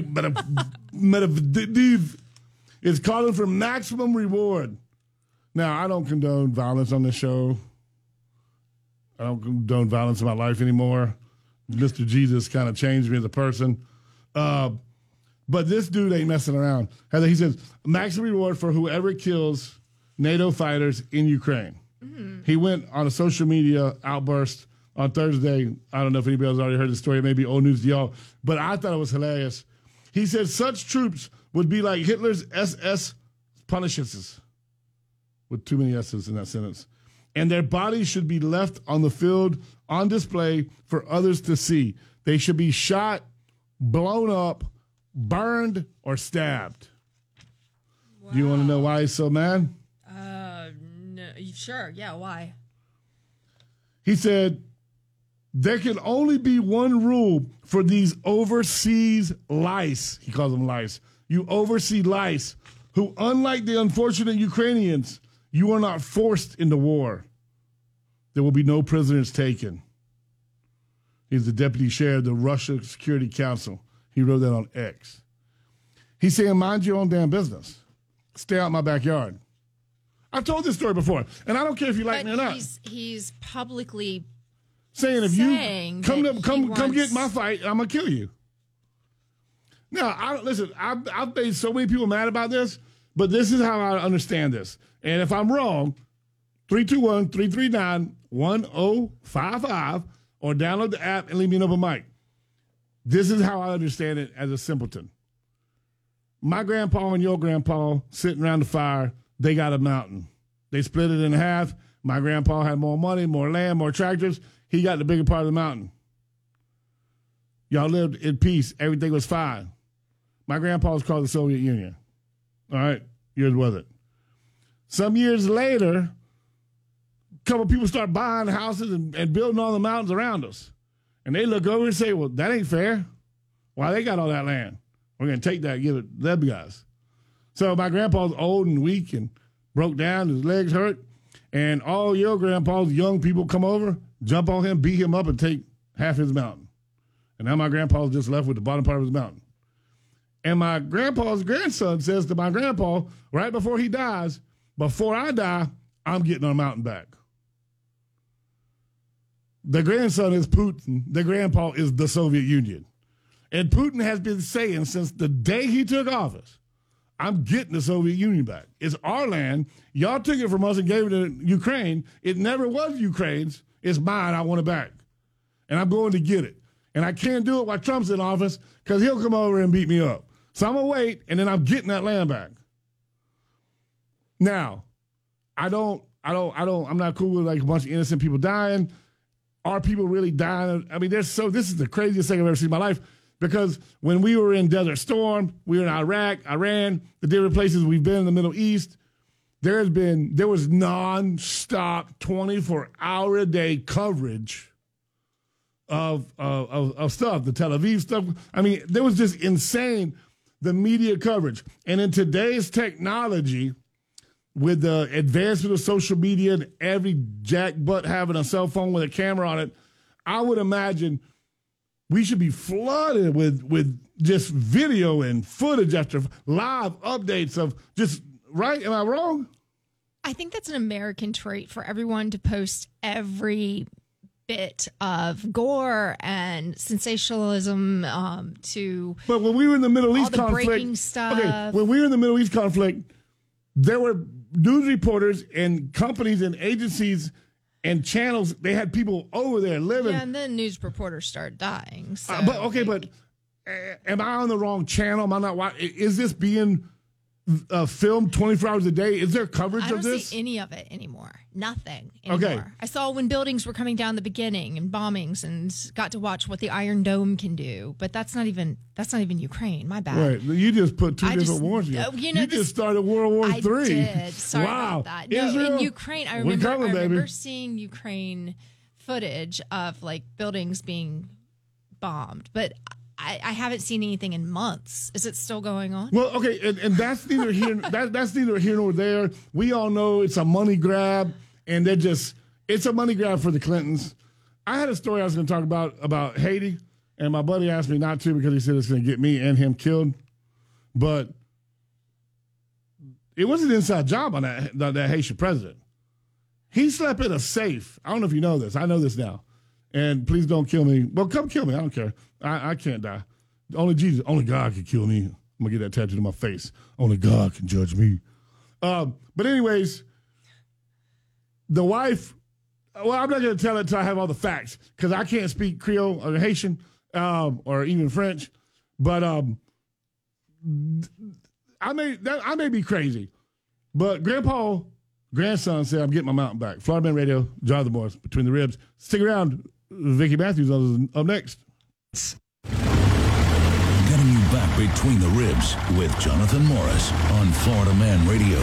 Speaker 2: Medvedev is calling for maximum reward. Now, I don't condone violence on this show. I don't condone violence in my life anymore. Mr. Jesus kind of changed me as a person. But this dude ain't messing around. Heather, he says, maximum reward for whoever kills NATO fighters in Ukraine. Mm-hmm. He went on a social media outburst on Thursday. I don't know if anybody else already heard the story. It may be old news to y'all. But I thought it was hilarious. He said such troops would be like Hitler's SS Punishes, with too many S's in that sentence. And their bodies should be left on the field on display for others to see. They should be shot, blown up, burned, or stabbed. Wow. Do you want to know why he's so mad?
Speaker 3: No, sure. Yeah, why?
Speaker 2: He said, there can only be one rule for these overseas lice. He calls them lice. You oversee lice who, unlike the unfortunate Ukrainians, you are not forced into war. There will be no prisoners taken. He's the deputy chair of the Russia Security Council. He wrote that on X. He's saying, mind your own damn business. Stay out my backyard. I've told this story before, and I don't care if you like me or not.
Speaker 3: He's publicly
Speaker 2: saying if
Speaker 3: saying
Speaker 2: you come
Speaker 3: wants...
Speaker 2: get my fight, I'm gonna kill you. Now, listen. I've made so many people mad about this, but this is how I understand this. And if I'm wrong, 321-339-1055 or download the app and leave me an open mic. This is how I understand it as a simpleton. My grandpa and your grandpa sitting around the fire, they got a mountain. They split it in half. My grandpa had more money, more land, more tractors. He got the bigger part of the mountain. Y'all lived in peace. Everything was fine. My grandpa was called the Soviet Union. All right, yours wasn't. Some years later, a couple people start buying houses and building all the mountains around us. And they look over and say, well, that ain't fair. Why they got all that land? We're going to take that and give it to them guys. So my grandpa's old and weak and broke down. His legs hurt. And all your grandpa's young people come over, jump on him, beat him up, and take half his mountain. And now my grandpa's just left with the bottom part of his mountain. And my grandpa's grandson says to my grandpa, right before he dies, before I die, I'm getting our mountain back. The grandson is Putin. The grandpa is the Soviet Union. And Putin has been saying since the day he took office, I'm getting the Soviet Union back. It's our land. Y'all took it from us and gave it to Ukraine. It never was Ukraine's. It's mine. I want it back. And I'm going to get it. And I can't do it while Trump's in office because he'll come over and beat me up. So I'm going to wait, and then I'm getting that land back. Now, I'm not cool with like a bunch of innocent people dying. Are people really dying? I mean, this is the craziest thing I've ever seen in my life. Because when we were in Desert Storm, we were in Iraq, Iran, the different places we've been in the Middle East, there was nonstop 24-hour-a-day coverage of stuff, the Tel Aviv stuff. I mean, there was just insane, the media coverage. And in today's technology, with the advancement of social media and every jackbutt having a cell phone with a camera on it, I would imagine we should be flooded with just video and footage after live updates of just, right? Am I wrong?
Speaker 3: I think that's an American trait for everyone to post every bit of gore and sensationalism
Speaker 2: But when we were in the Middle East conflict,
Speaker 3: breaking stuff.
Speaker 2: Okay, when we were in the Middle East conflict, there were news reporters and companies and agencies and channels. They had people over there living.
Speaker 3: Yeah, and then news reporters started dying. So.
Speaker 2: But am I on the wrong channel? Am I not? Is this being filmed 24 hours a day? Is there coverage of this?
Speaker 3: I don't see any of it anymore. Nothing anymore.
Speaker 2: Okay.
Speaker 3: I saw when buildings were coming down in the beginning and bombings, and got to watch what the Iron Dome can do. But that's not even Ukraine. My bad.
Speaker 2: Right. You just put two different wars here. You just started World War III.
Speaker 3: I did. Sorry about that. No,
Speaker 2: Israel,
Speaker 3: in Ukraine, I remember seeing Ukraine footage of like buildings being bombed, but I haven't seen anything in months. Is it still going on?
Speaker 2: Well, okay, and that's neither here. That's neither here nor there. We all know it's a money grab, and it's a money grab for the Clintons. I had a story I was going to talk about Haiti, and my buddy asked me not to because he said it's going to get me and him killed. But it was an inside job on that Haitian president. He slept in a safe. I don't know if you know this. I know this now. And please don't kill me. Well, come kill me. I don't care. I can't die. Only God can kill me. I'm going to get that tattooed on my face. Only God can judge me. But anyways, the wife, well, I'm not going to tell it until I have all the facts because I can't speak Creole or Haitian or even French. But I may be crazy. But grandson said, I'm getting my mountain back. Florida Man Radio, Jonathan Morris, Between the Ribs. Stick around. Vicky Matthews up next.
Speaker 1: Getting you back between the ribs with Jonathan Morris on Florida Man Radio.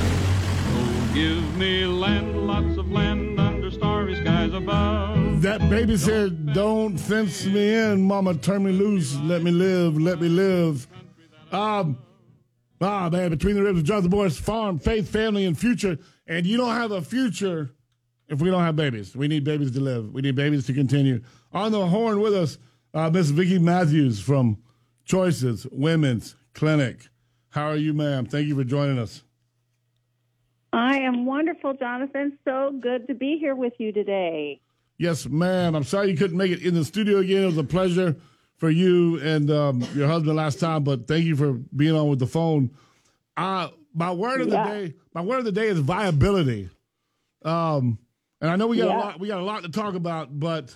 Speaker 9: Oh, give me land, lots of land under starry skies above.
Speaker 2: That baby said, don't fence me in, mama, turn me loose, let me live, let me live. Man, Between the Ribs with Jonathan Morris, farm, faith, family, and future. And you don't have a future if we don't have babies. We need babies to live. We need babies to continue. On the horn with us, Miss Vicky Matthews from Choices Women's Clinic. How are you, ma'am? Thank you for joining us.
Speaker 10: I am wonderful, Jonathan. So good to be here with you today.
Speaker 2: Yes, ma'am. I'm sorry you couldn't make it in the studio again. It was a pleasure for you and your husband last time, but thank you for being on with the phone. My word of the day is viability. And I know we got a lot to talk about, but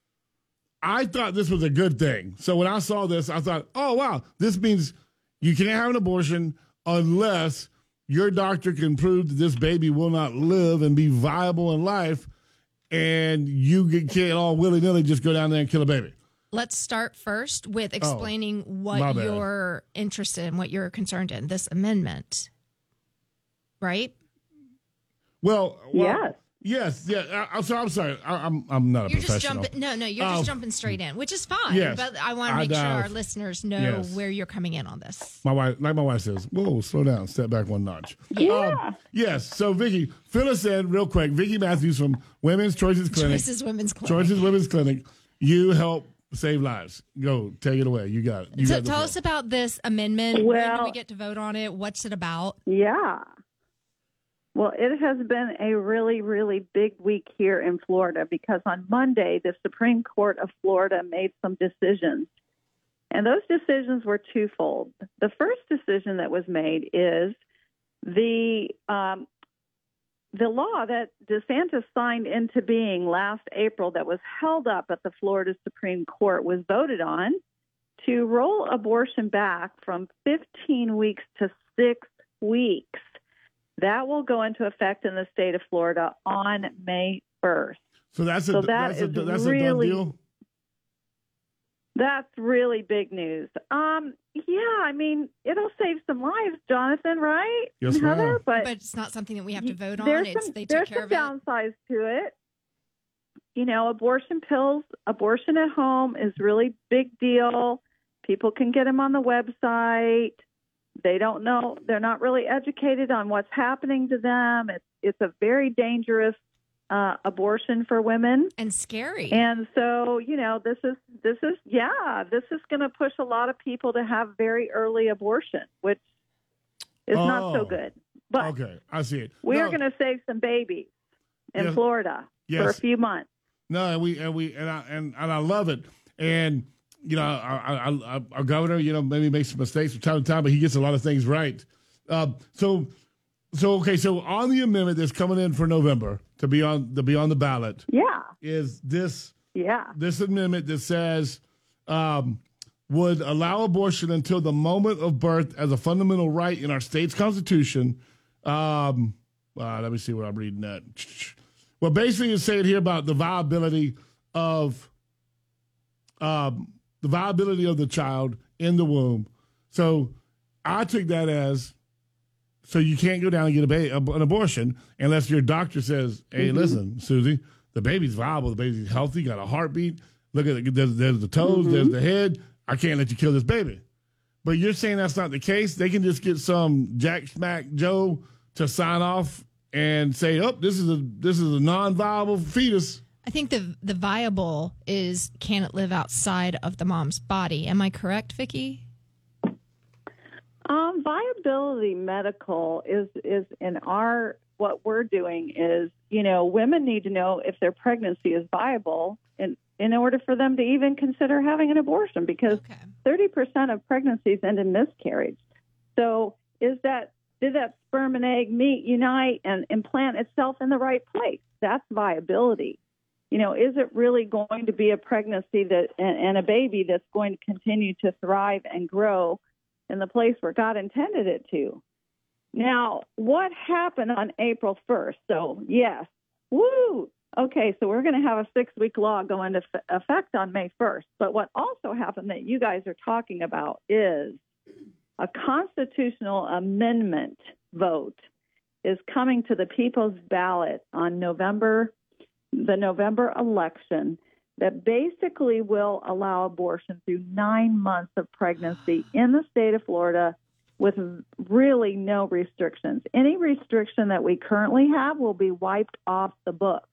Speaker 2: I thought this was a good thing. So when I saw this, I thought, oh, wow, this means you can't have an abortion unless your doctor can prove that this baby will not live and be viable in life, and you can't all willy-nilly just go down there and kill a baby.
Speaker 3: Let's start first with explaining what you're interested in, what you're concerned in, this amendment, right?
Speaker 2: Well,
Speaker 10: yes.
Speaker 2: Yes, yeah. I'm sorry. I'm not a professional.
Speaker 3: You're just jumping straight in, which is fine.
Speaker 2: Yes,
Speaker 3: but I want to make sure our listeners know where you're coming in on this.
Speaker 2: My wife says, "Whoa, slow down, step back one notch."
Speaker 10: Yeah.
Speaker 2: Yes. So, Vicky, fill us in real quick. Vicky Matthews from Women's Choices Clinic.
Speaker 3: Choices Women's Clinic.
Speaker 2: Choices Women's Clinic. You help save lives. Go, take it away. You got it.
Speaker 3: So tell us about this amendment.
Speaker 10: Well,
Speaker 3: when do we get to vote on it? What's it about?
Speaker 10: Yeah. Well, it has been a really, really big week here in Florida because on Monday, the Supreme Court of Florida made some decisions. And those decisions were twofold. The first decision that was made is the law that DeSantis signed into being last April that was held up at the Florida Supreme Court was voted on to roll abortion back from 15 weeks to 6 weeks. That will go into effect in the state of Florida on May 1st.
Speaker 2: So that's a done deal?
Speaker 10: That's really big news. Yeah, I mean, it'll save some lives, Jonathan, right?
Speaker 2: Yes,
Speaker 10: Heather,
Speaker 2: ma'am.
Speaker 3: But it's not something that we have to vote on.
Speaker 10: There's
Speaker 3: It's
Speaker 10: some,
Speaker 3: they take
Speaker 10: there's
Speaker 3: care
Speaker 10: some
Speaker 3: of it.
Speaker 10: downsides to it. You know, abortion pills, abortion at home is really big deal. People can get them on the website. They don't know. They're not really educated on what's happening to them. It's a very dangerous abortion for women
Speaker 3: And scary.
Speaker 10: and so you know this is going to push a lot of people to have very early abortion, which is not so good. But
Speaker 2: Okay, I see it.
Speaker 10: we are
Speaker 2: No,
Speaker 10: going to save some babies in
Speaker 2: Yes.
Speaker 10: Florida for a
Speaker 2: Yes.
Speaker 10: few months.
Speaker 2: No, and I love it. And you know, our governor, you know, maybe makes some mistakes from time to time, but he gets a lot of things right. So on the amendment that's coming in for November to be on the ballot,
Speaker 10: Yeah,
Speaker 2: is this
Speaker 10: yeah.
Speaker 2: this amendment that says would allow abortion until the moment of birth as a fundamental right in our state's constitution. Let me see what I'm reading that. Well, basically, it's saying here about the viability of the child in the womb. So I took that as, so you can't go down and get an abortion unless your doctor says, "Hey, listen, Susie, the baby's viable, the baby's healthy, got a heartbeat. Look at it, there's the toes, there's the head. I can't let you kill this baby." But you're saying that's not the case. They can just get some Jack Smack Joe to sign off and say, "Oh, this is a non-viable fetus."
Speaker 3: I think the viable is, can it live outside of the mom's body? Am I correct, Vicki?
Speaker 10: Viability medical is in what we're doing is, you know, women need to know if their pregnancy is viable in order for them to even consider having an abortion, because 30% of pregnancies end in miscarriage. So did that sperm and egg unite and implant itself in the right place? That's viability. You know, is it really going to be a pregnancy that and a baby that's going to continue to thrive and grow in the place where God intended it to? Now, what happened on April 1st? So, yes, woo! Okay, so we're going to have a 6-week law go into effect on May 1st. But what also happened that you guys are talking about is a constitutional amendment vote is coming to the people's ballot on the November election, that basically will allow abortion through 9 months of pregnancy in the state of Florida with really no restrictions. Any restriction that we currently have will be wiped off the books.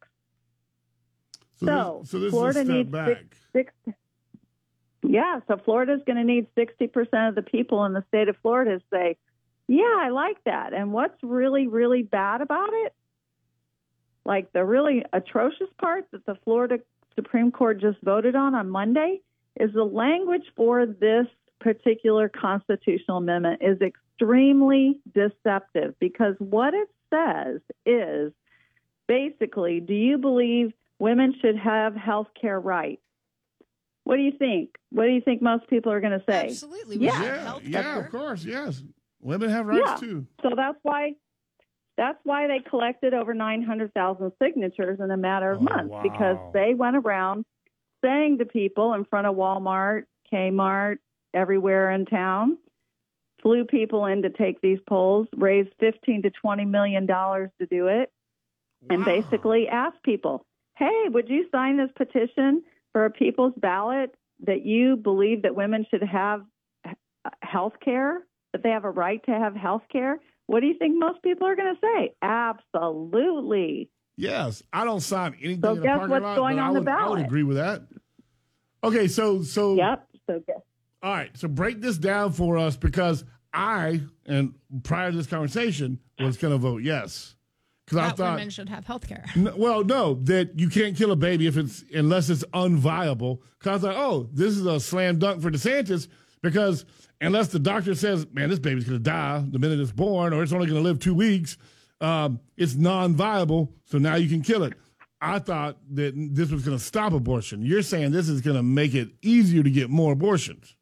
Speaker 10: So
Speaker 2: this
Speaker 10: Florida
Speaker 2: is a step
Speaker 10: needs
Speaker 2: back.
Speaker 10: So Florida's going to need 60% of the people in the state of Florida to say, yeah, I like that. And what's really, really bad about it, like the really atrocious part that the Florida Supreme Court just voted on Monday, is the language for this particular constitutional amendment is extremely deceptive, because what it says is basically, do you believe women should have health care rights? What do you think? What do you think most people are going to say?
Speaker 3: Absolutely.
Speaker 2: Yeah, of course, yes. Women have rights too.
Speaker 10: So that's why they collected over 900,000 signatures in a matter of months, because they went around saying to people in front of Walmart, Kmart, everywhere in town, flew people in to take these polls, raised $15 to $20 million to do it, and basically asked people, hey, would you sign this petition for a people's ballot that you believe that women should have health care, that they have a right to have health care? What do you think most people are going to say? Absolutely.
Speaker 2: Yes, I don't sign anything
Speaker 10: So
Speaker 2: in the
Speaker 10: guess
Speaker 2: parking
Speaker 10: what's
Speaker 2: lot,
Speaker 10: going
Speaker 2: but
Speaker 10: on the
Speaker 2: I
Speaker 10: ballot?
Speaker 2: would agree with that. Okay, so
Speaker 10: Yep. So guess.
Speaker 2: All right, so break this down for us, because I, and prior to this conversation, was going to vote yes, because I
Speaker 3: That
Speaker 2: thought
Speaker 3: women should have health care.
Speaker 2: no, that you can't kill a baby unless it's unviable. Because I was like, oh, this is a slam dunk for DeSantis, because unless the doctor says, man, this baby's going to die the minute it's born, or it's only going to live 2 weeks, it's non-viable, so now you can kill it. I thought that this was going to stop abortion. You're saying this is going to make it easier to get more abortions.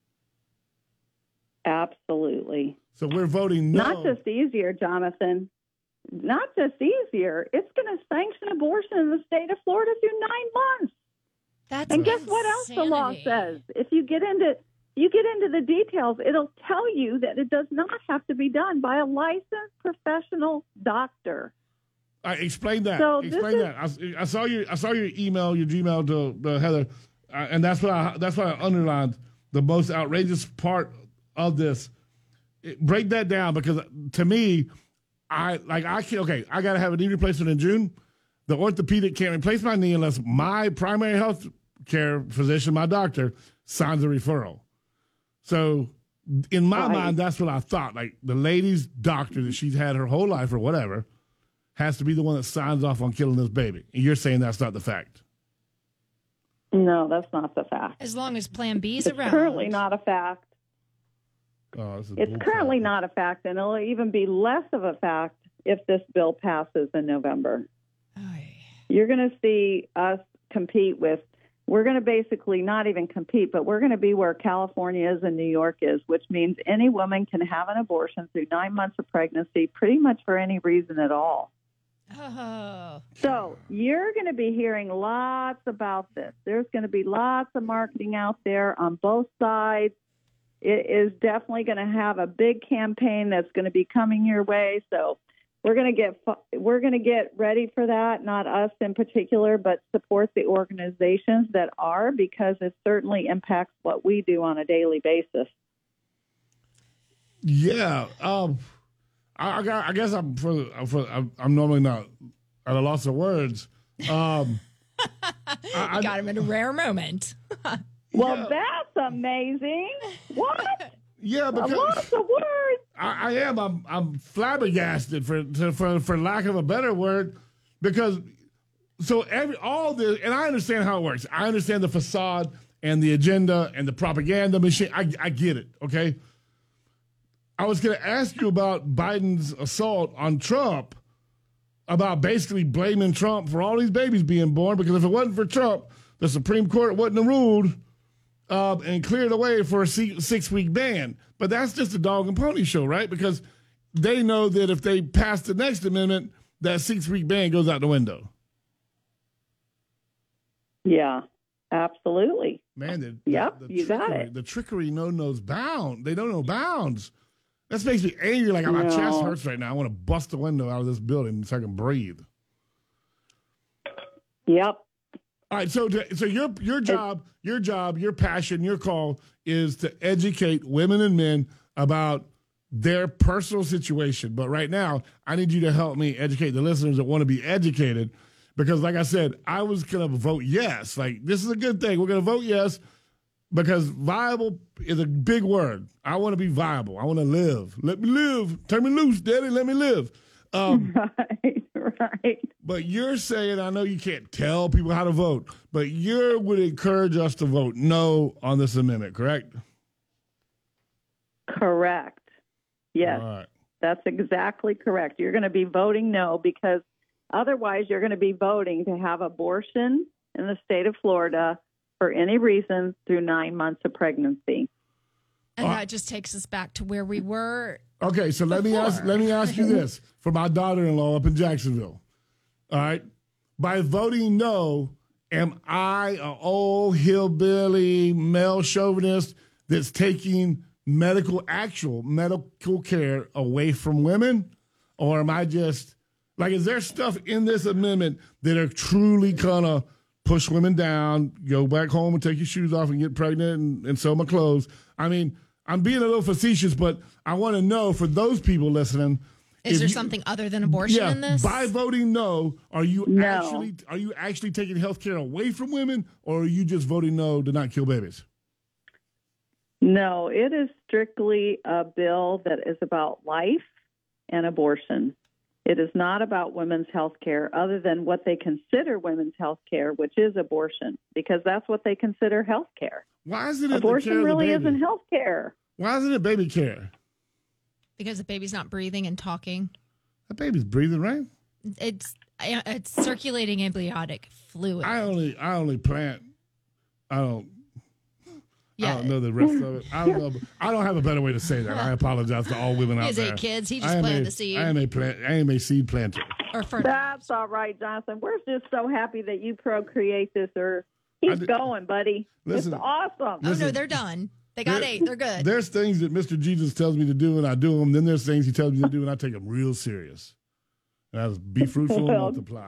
Speaker 10: Absolutely.
Speaker 2: So we're voting no.
Speaker 10: Not just easier, Jonathan. Not just easier. It's going to sanction abortion in the state of Florida through 9 months.
Speaker 3: That's
Speaker 10: and guess what else the law says? If you get into you get into the details, it'll tell you that it does not have to be done by a licensed professional doctor.
Speaker 2: Explain that.
Speaker 10: So
Speaker 2: explain that. I saw your email, your Gmail to Heather, and that's what I underlined. The most outrageous part of this. Break that down, because to me, I got to have a knee replacement in June. The orthopedic can't replace my knee unless my primary health care physician, my doctor, signs a referral. So in my mind, that's what I thought. Like, the lady's doctor that she's had her whole life or whatever has to be the one that signs off on killing this baby. And you're saying that's not the fact.
Speaker 10: No, that's not the fact.
Speaker 3: As long as Plan B is
Speaker 10: It's
Speaker 3: around.
Speaker 10: currently not a fact.
Speaker 2: It's
Speaker 10: currently not a fact, and it'll even be less of a fact if this bill passes in November. You're going to see us compete with, we're going to basically not even compete, but we're going to be where California is and New York is, which means any woman can have an abortion through 9 months of pregnancy pretty much for any reason at all.
Speaker 3: Oh.
Speaker 10: So you're going to be hearing lots about this. There's going to be lots of marketing out there on both sides. It is definitely going to have a big campaign that's going to be coming your way. So we're going to get ready for that. Not us in particular, but support the organizations that are, because it certainly impacts what we do on a daily basis.
Speaker 2: Yeah. I guess I'm normally not at a loss of words.
Speaker 3: Got him in a rare moment.
Speaker 10: Well, that's amazing. What?
Speaker 2: Yeah, because
Speaker 10: lots of words.
Speaker 2: I am. I'm flabbergasted for lack of a better word, because all this, and I understand how it works. I understand the facade and the agenda and the propaganda machine. I get it. Okay. I was going to ask you about Biden's assault on Trump, about basically blaming Trump for all these babies being born, because if it wasn't for Trump, the Supreme Court wouldn't have ruled and cleared the way for a 6-week ban. But that's just a dog and pony show, right? Because they know that if they pass the next amendment, that 6-week ban goes out the window.
Speaker 10: Yeah, absolutely.
Speaker 2: Man,
Speaker 10: you got it.
Speaker 2: The trickery knows bounds. They don't know bounds. That makes me angry. Like, my chest hurts right now. I want to bust the window out of this building so I can breathe.
Speaker 10: Yep.
Speaker 2: All right, so your job, your passion, your call is to educate women and men about their personal situation. But right now, I need you to help me educate the listeners that want to be educated, because, like I said, I was going to vote yes. Like, this is a good thing. We're going to vote yes, because viable is a big word. I want to be viable. I want to live. Let me live. Turn me loose, Daddy. Let me live.
Speaker 10: Right.
Speaker 2: But you're saying, I know you can't tell people how to vote, but you would encourage us to vote no on this amendment, correct?
Speaker 10: Correct. Yes,
Speaker 2: right.
Speaker 10: That's exactly correct. You're going to be voting no, because otherwise you're going to be voting to have abortion in the state of Florida for any reason through 9 months of pregnancy.
Speaker 3: And that just takes us back to where we were.
Speaker 2: Okay, so let me ask you this for my daughter-in-law up in Jacksonville. All right, by voting no, am I an old hillbilly male chauvinist that's taking actual medical care away from women, or am I just like, is there stuff in this amendment that are truly gonna push women down, go back home and take your shoes off and get pregnant and sew my clothes? I mean, I'm being a little facetious, but I want to know, for those people listening,
Speaker 3: is there something other than abortion in this?
Speaker 2: By voting no, are you actually taking health care away from women, or are you just voting no to not kill babies?
Speaker 10: No, it is strictly a bill that is about life and abortion. It is not about women's health care, other than what they consider women's health care, which is abortion, because that's what they consider health care.
Speaker 2: Why isn't it
Speaker 10: abortion really isn't health care?
Speaker 2: Why isn't it baby care?
Speaker 3: Because the baby's not breathing and talking.
Speaker 2: The baby's breathing, right?
Speaker 3: It's circulating amniotic fluid.
Speaker 2: I only plant. I don't know the rest of it. I don't know. I don't have a better way to say that. I apologize to all women out there.
Speaker 3: He has 8 kids. He just planted the seed.
Speaker 2: I am a seed planter.
Speaker 10: That's all right, Jonathan. We're just so happy that you procreate this earth. Keep going, buddy.
Speaker 2: Listen,
Speaker 10: it's awesome.
Speaker 3: Oh, no, they're done. They got 8. They're good.
Speaker 2: There's things that Mr. Jesus tells me to do, and I do them. Then there's things he tells me to do, and I take them real serious. And I just be fruitful and multiply.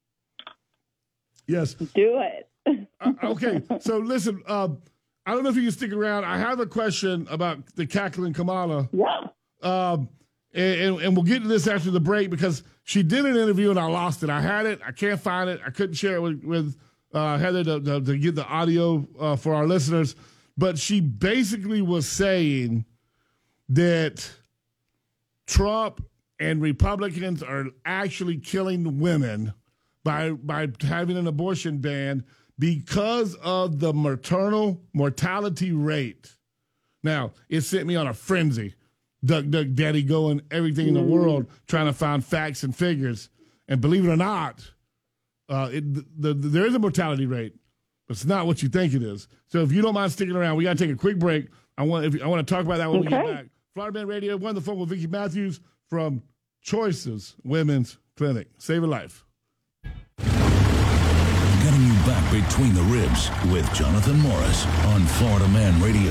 Speaker 2: Yes.
Speaker 10: Do it.
Speaker 2: Okay. So listen, I don't know if you can stick around. I have a question about the cackling Kamala.
Speaker 10: Yeah.
Speaker 2: And we'll get to this after the break because she did an interview and I lost it. I had it. I can't find it. I couldn't share it with Heather to get the audio for our listeners. But she basically was saying that Trump and Republicans are actually killing women by having an abortion ban because of the maternal mortality rate. Now, it sent me on a frenzy. Duck, duck, daddy, going everything in the world trying to find facts and figures. And believe it or not, there is a mortality rate, but it's not what you think it is. So if you don't mind sticking around, we got to take a quick break. I want to talk about that when we get back. Florida Man Radio, on the phone with Vicki Matthews from Choices Women's Clinic. Save a life.
Speaker 1: Getting you back between the ribs with Jonathan Morris on Florida Man Radio.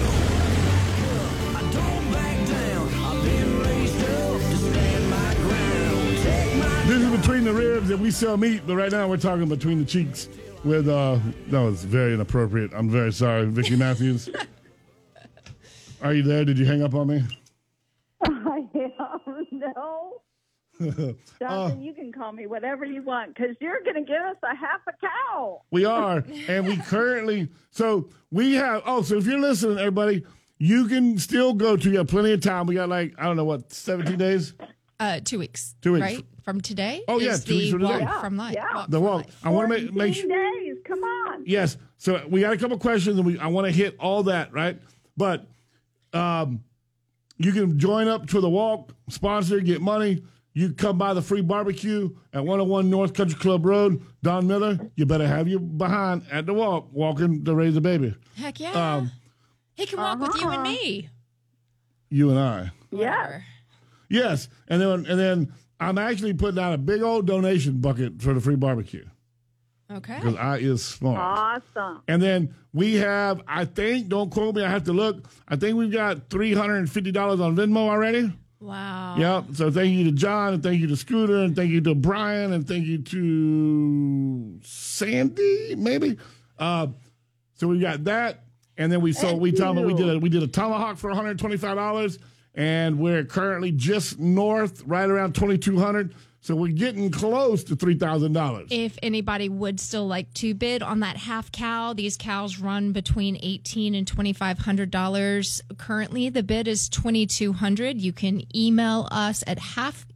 Speaker 2: This is Between the Ribs, and we sell meat, but right now we're talking between the cheeks with, that was very inappropriate. I'm very sorry, Vicki Matthews. Are you there? Did you hang up on me?
Speaker 10: I am. No. Jonathan, you can call me whatever you want because you're going to give us a half a cow.
Speaker 2: We are, and we currently, so if you're listening, everybody, you can still go to, you have plenty of time. We got 17 days?
Speaker 3: 2 weeks.
Speaker 2: 2 weeks.
Speaker 3: Right? From today?
Speaker 2: Oh, yeah, 2 weeks from today.
Speaker 3: From life.
Speaker 10: Yeah.
Speaker 2: The walk. I want to make sure.
Speaker 10: 14 days. Come on.
Speaker 2: Yes. So we got a couple questions, and I want to hit all that, right? But you can join up to the walk, sponsor, get money. You come by the free barbecue at 101 North Country Club Road. Don Miller, you better have you behind at the walk, walking to raise a baby.
Speaker 3: Heck yeah. He can walk with you and me.
Speaker 2: You and I.
Speaker 10: Yeah.
Speaker 2: Yes. And then I'm actually putting out a big old donation bucket for the free barbecue.
Speaker 3: Okay.
Speaker 2: Because I is smart.
Speaker 10: Awesome.
Speaker 2: And then we have, I think, don't quote me, I have to look. I think we've got $350 on Venmo already.
Speaker 3: Wow.
Speaker 2: Yep. So thank you to John, and thank you to Scooter, and thank you to Brian, and thank you to Sandy, maybe. So we got that, and then we did a tomahawk for $125, and we're currently just north, right around $2,200. So we're getting close to $3,000.
Speaker 3: If anybody would still like to bid on that half cow, these cows run between $1,800 and $2,500. Currently, the bid is $2,200. You can email us at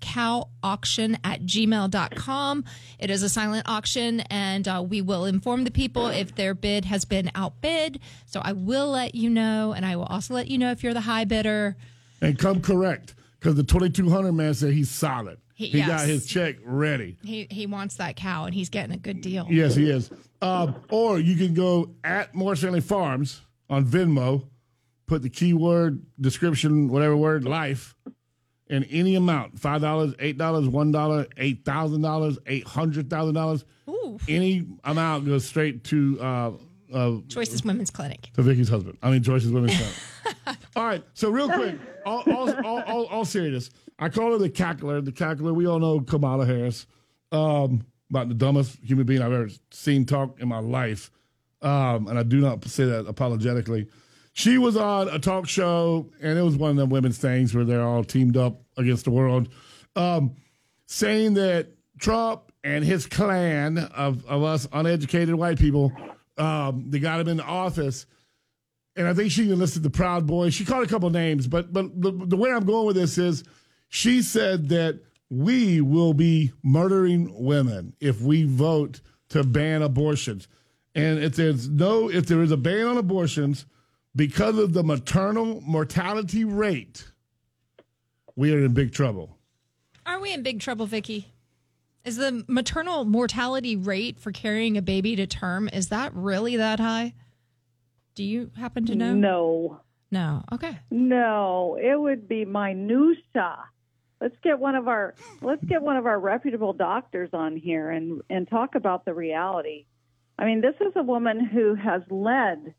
Speaker 3: halfcowauction@gmail.com. It is a silent auction, and we will inform the people if their bid has been outbid. So I will let you know, and I will also let you know if you're the high bidder.
Speaker 2: And come correct, because the $2,200 man said he's solid. He
Speaker 3: yes.
Speaker 2: got his check ready.
Speaker 3: He wants that cow, and he's getting a good deal.
Speaker 2: Yes, he is. Or you can go at Morris Family Farms on Venmo, put the keyword, description, whatever word, life, and any amount, $5, $8, $1, $8,000, $800,000. Any amount goes straight to
Speaker 3: Choices Women's Clinic.
Speaker 2: To Vicki's husband. Choices Women's Clinic. All right, so real quick, all serious. I call her the cackler. The cackler, we all know Kamala Harris, about the dumbest human being I've ever seen talk in my life. And I do not say that apologetically. She was on a talk show, and it was one of them women's things where they're all teamed up against the world, saying that Trump and his clan of us uneducated white people, they got him in the office. And I think she enlisted the Proud Boys. She called a couple names, but the way I'm going with this is, she said that we will be murdering women if we vote to ban abortions. And if there is a ban on abortions because of the maternal mortality rate, we are in big trouble.
Speaker 3: Are we in big trouble, Vicki? Is the maternal mortality rate for carrying a baby to term, is that really that high? Do you happen to know? No. Okay.
Speaker 10: No, it would be minutia. Let's get one of our reputable doctors on here and talk about the reality. This is a woman who has led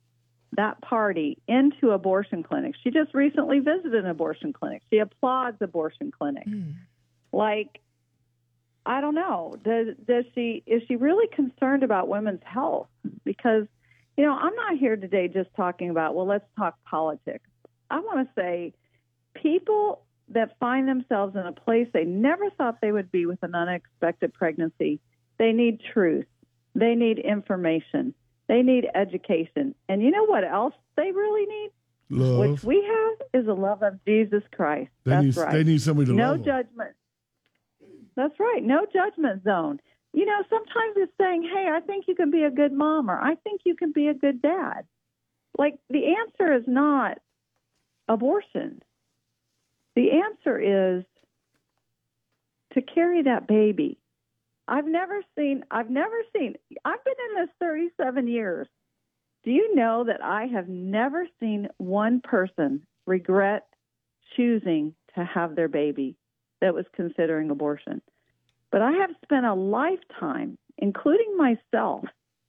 Speaker 10: that party into abortion clinics. She just recently visited an abortion clinic. She applauds abortion clinics. Like, I don't know. Is she really concerned about women's health? Because, you know, I'm not here today just talking about, well, let's talk politics. I want to say people that find themselves in a place they never thought they would be with an unexpected pregnancy, they need truth. They need information. They need education. And you know what else they really need?
Speaker 2: Love.
Speaker 10: Which we have is the love of Jesus Christ. That's right.
Speaker 2: They need somebody to
Speaker 10: no
Speaker 2: love them.
Speaker 10: judgment. That's right. No judgment zone. You know, sometimes it's saying, hey, I think you can be a good mom, or I think you can be a good dad. Like, the answer is not abortion. The answer is to carry that baby. I've been in this 37 years. Do you know that I have never seen one person regret choosing to have their baby that was considering abortion? But I have spent a lifetime, including myself,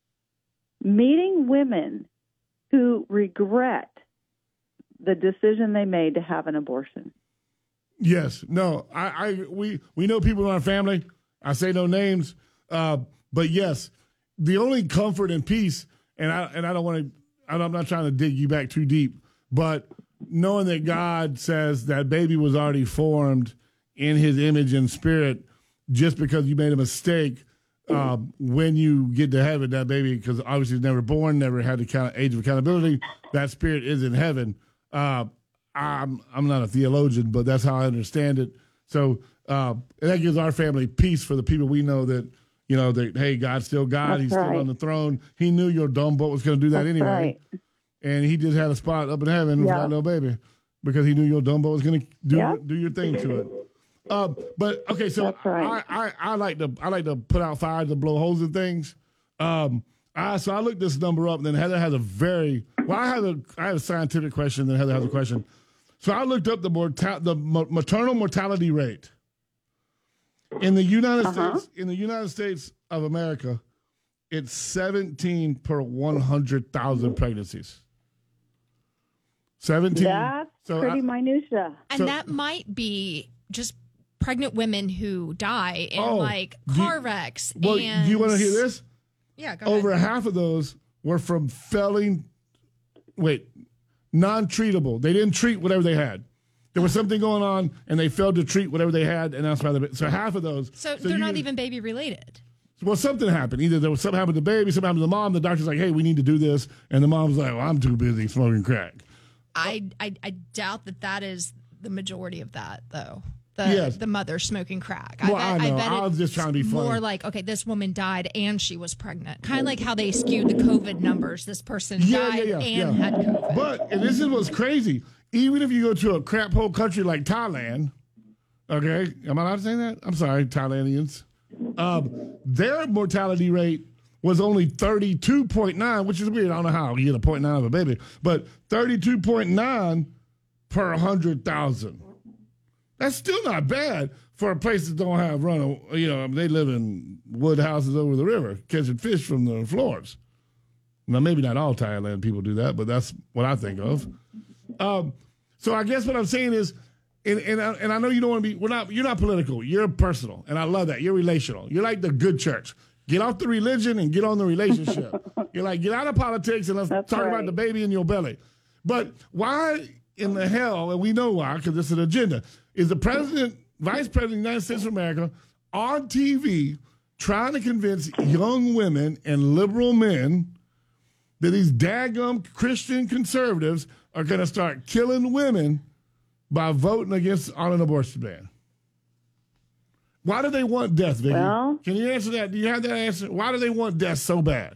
Speaker 10: meeting women who regret the decision they made to have an abortion.
Speaker 2: Yes. No, we know people in our family. I say no names. But yes, the only comfort and peace, and I don't want to, I'm not trying to dig you back too deep, but knowing that God says that baby was already formed in his image and spirit, just because you made a mistake, when you get to heaven, that baby, because obviously he's never born, never had the kind of age of accountability, that spirit is in heaven. I'm not a theologian, but that's how I understand it. So that gives our family peace for the people we know that, you know, that, hey, God's still God.
Speaker 10: That's
Speaker 2: He's
Speaker 10: right.
Speaker 2: still on the throne. He knew your dumb butt was going to do that anyway.
Speaker 10: Right.
Speaker 2: And he just had a spot up in heaven without no baby because he knew your dumb butt was going to do your thing to it. But okay, so
Speaker 10: That's right.
Speaker 2: I like to put out fires to blow holes in things. So I looked this number up, and then Heather has I have a scientific question, then Heather has a question. So I looked up the maternal mortality rate in the United States. In the United States of America, it's 17 per 100,000 pregnancies. 17.
Speaker 10: That's pretty minutia.
Speaker 3: And that might be just pregnant women who die in car wrecks.
Speaker 2: Well, do you want to hear this?
Speaker 3: Yeah, go
Speaker 2: Over
Speaker 3: ahead.
Speaker 2: half of those were from non-treatable. They didn't treat whatever they had. There was something going on, and they failed to treat whatever they had, and that's why so half of those.
Speaker 3: So they're not even baby related.
Speaker 2: Well, something happened. Either there was something happened to the baby, something happened to the mom. The doctor's like, hey, we need to do this. And the mom's like, well, I'm too busy smoking crack.
Speaker 3: I doubt that is the majority of that, though.
Speaker 2: Yes.
Speaker 3: The mother smoking crack.
Speaker 2: Well, I know. I was just trying to be funny.
Speaker 3: More like, okay, this woman died and she was pregnant. Kind of like how they skewed the COVID numbers. This person died and had COVID.
Speaker 2: But, and this is what's crazy, even if you go to a crap hole country like Thailand, okay, am I allowed to say that? I'm sorry, Thailandians. Their mortality rate was only 32.9, which is weird. I don't know how you get a 0.9 of a baby, but 32.9 per 100,000. That's still not bad for a place that don't have they live in wood houses over the river, catching fish from the floors. Now, maybe not all Thailand people do that, but that's what I think of. So I guess what I'm saying is, and I know you don't want to be, you're not political. You're personal, and I love that. You're relational. You're like the good church. Get off the religion and get on the relationship. You're like, get out of politics and let's talk about the baby in your belly. But why in the hell, and we know why, because it's an agenda, is the vice president of the United States of America on TV trying to convince young women and liberal men that these daggum Christian conservatives are going to start killing women by voting on an abortion ban? Why do they want death, Vicki?
Speaker 10: Well,
Speaker 2: can you answer that? Do you have that answer? Why do they want death so bad?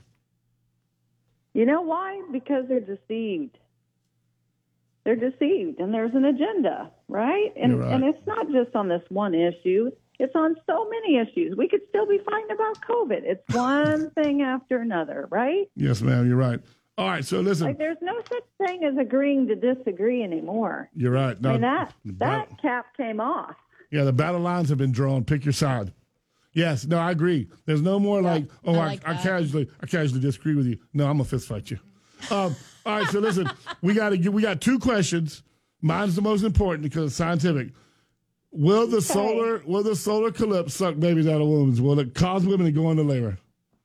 Speaker 10: You know why? Because they're deceived. They're deceived, and there's an agenda, right? And
Speaker 2: You're right.
Speaker 10: And it's not just on this one issue. It's on so many issues. We could still be fighting about COVID. It's one thing after another, right?
Speaker 2: Yes, ma'am, you're right. All right, so listen.
Speaker 10: Like, there's no such thing as agreeing to disagree anymore.
Speaker 2: You're right. No,
Speaker 10: I mean, that cap came off.
Speaker 2: Yeah, the battle lines have been drawn. Pick your side. Yes, no, I agree. There's no more I casually disagree with you. No, I'm gonna fist fight you. All right, so listen, we got two questions. Mine's the most important because it's scientific. Will the solar eclipse suck babies out of wombs? Will it cause women to go into labor?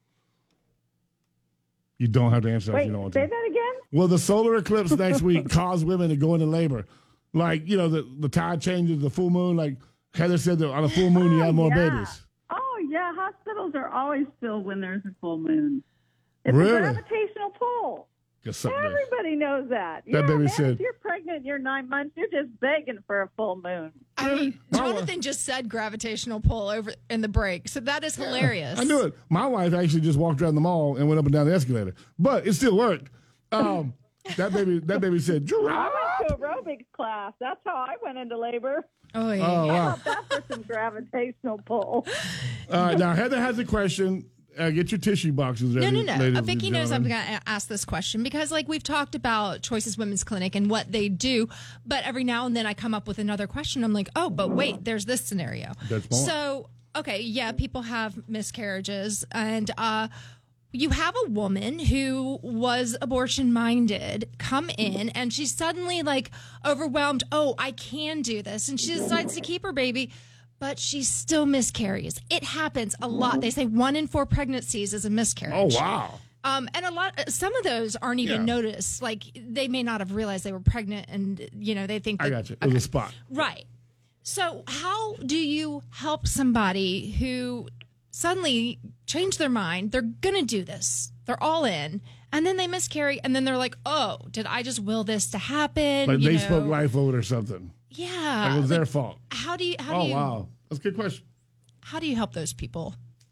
Speaker 2: You don't have to answer that if you don't want to.
Speaker 10: Say that again?
Speaker 2: Will the solar eclipse next week cause women to go into labor? Like, the tide changes, the full moon. Like Heather said, that on a full moon, you have more babies.
Speaker 10: Oh, yeah. Hospitals are always filled when there's a full moon. It's
Speaker 2: Really?
Speaker 10: a gravitational pull. Everybody knows that.
Speaker 2: That baby
Speaker 10: man,
Speaker 2: said-
Speaker 10: if you're pregnant, you're 9 months, you're just begging for a full moon.
Speaker 3: I mean, Jonathan just said gravitational pull over in the break, so that is hilarious.
Speaker 2: I knew it. My wife actually just walked around the mall and went up and down the escalator, but it still worked. That baby said, "Giraffe."
Speaker 10: I went to aerobics class. That's how I went into labor.
Speaker 3: Oh, yeah.
Speaker 2: Oh, wow.
Speaker 10: How about that for some gravitational pull?
Speaker 2: Now, Heather has a question. Get your tissue boxes ready.
Speaker 3: No. Vicky knows I'm going to ask this question because, we've talked about Choices Women's Clinic and what they do, but every now and then I come up with another question. I'm like, oh, but wait, there's this scenario.
Speaker 2: That's more.
Speaker 3: So, okay, yeah, people have miscarriages, and you have a woman who was abortion-minded come in, and she's suddenly, overwhelmed. Oh, I can do this, and she decides to keep her baby. But she still miscarries. It happens a lot. They say 1 in 4 pregnancies is a miscarriage.
Speaker 2: Oh, wow.
Speaker 3: And some of those aren't even noticed. They may not have realized they were pregnant, and they think that,
Speaker 2: I got you. It was a spot.
Speaker 3: Right. So how do you help somebody who suddenly changed their mind? They're gonna do this. They're all in, and then they miscarry, and then they're like, "Oh, did I just will this to happen?"
Speaker 2: Like they spoke life over it or something.
Speaker 3: Yeah,
Speaker 2: it was their fault.
Speaker 3: How do you?
Speaker 2: Wow, that's a good question.
Speaker 3: How do you help those people?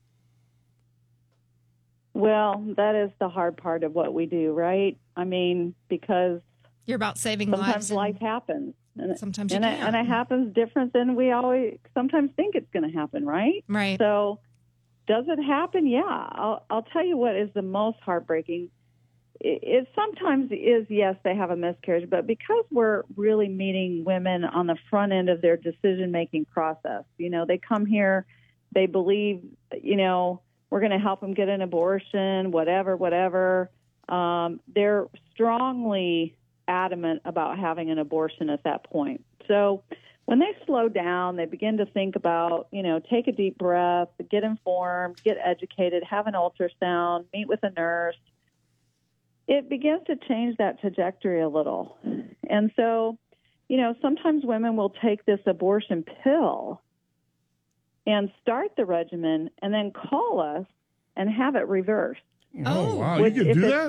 Speaker 10: Well, that is the hard part of what we do, right? I mean, because
Speaker 3: you're about saving lives.
Speaker 10: Sometimes life happens. And
Speaker 3: sometimes
Speaker 10: and it happens different than we always sometimes think it's going to happen, right?
Speaker 3: Right.
Speaker 10: So does it happen? Yeah. I'll tell you what is the most heartbreaking. It sometimes is, yes, they have a miscarriage, but because we're really meeting women on the front end of their decision-making process, they come here, they believe, we're going to help them get an abortion, whatever. They're strongly adamant about having an abortion at that point. So when they slow down, they begin to think about, take a deep breath, get informed, get educated, have an ultrasound, meet with a nurse. It begins to change that trajectory a little. And so, sometimes women will take this abortion pill and start the regimen and then call us and have it reversed.
Speaker 2: Oh, wow. You can do that?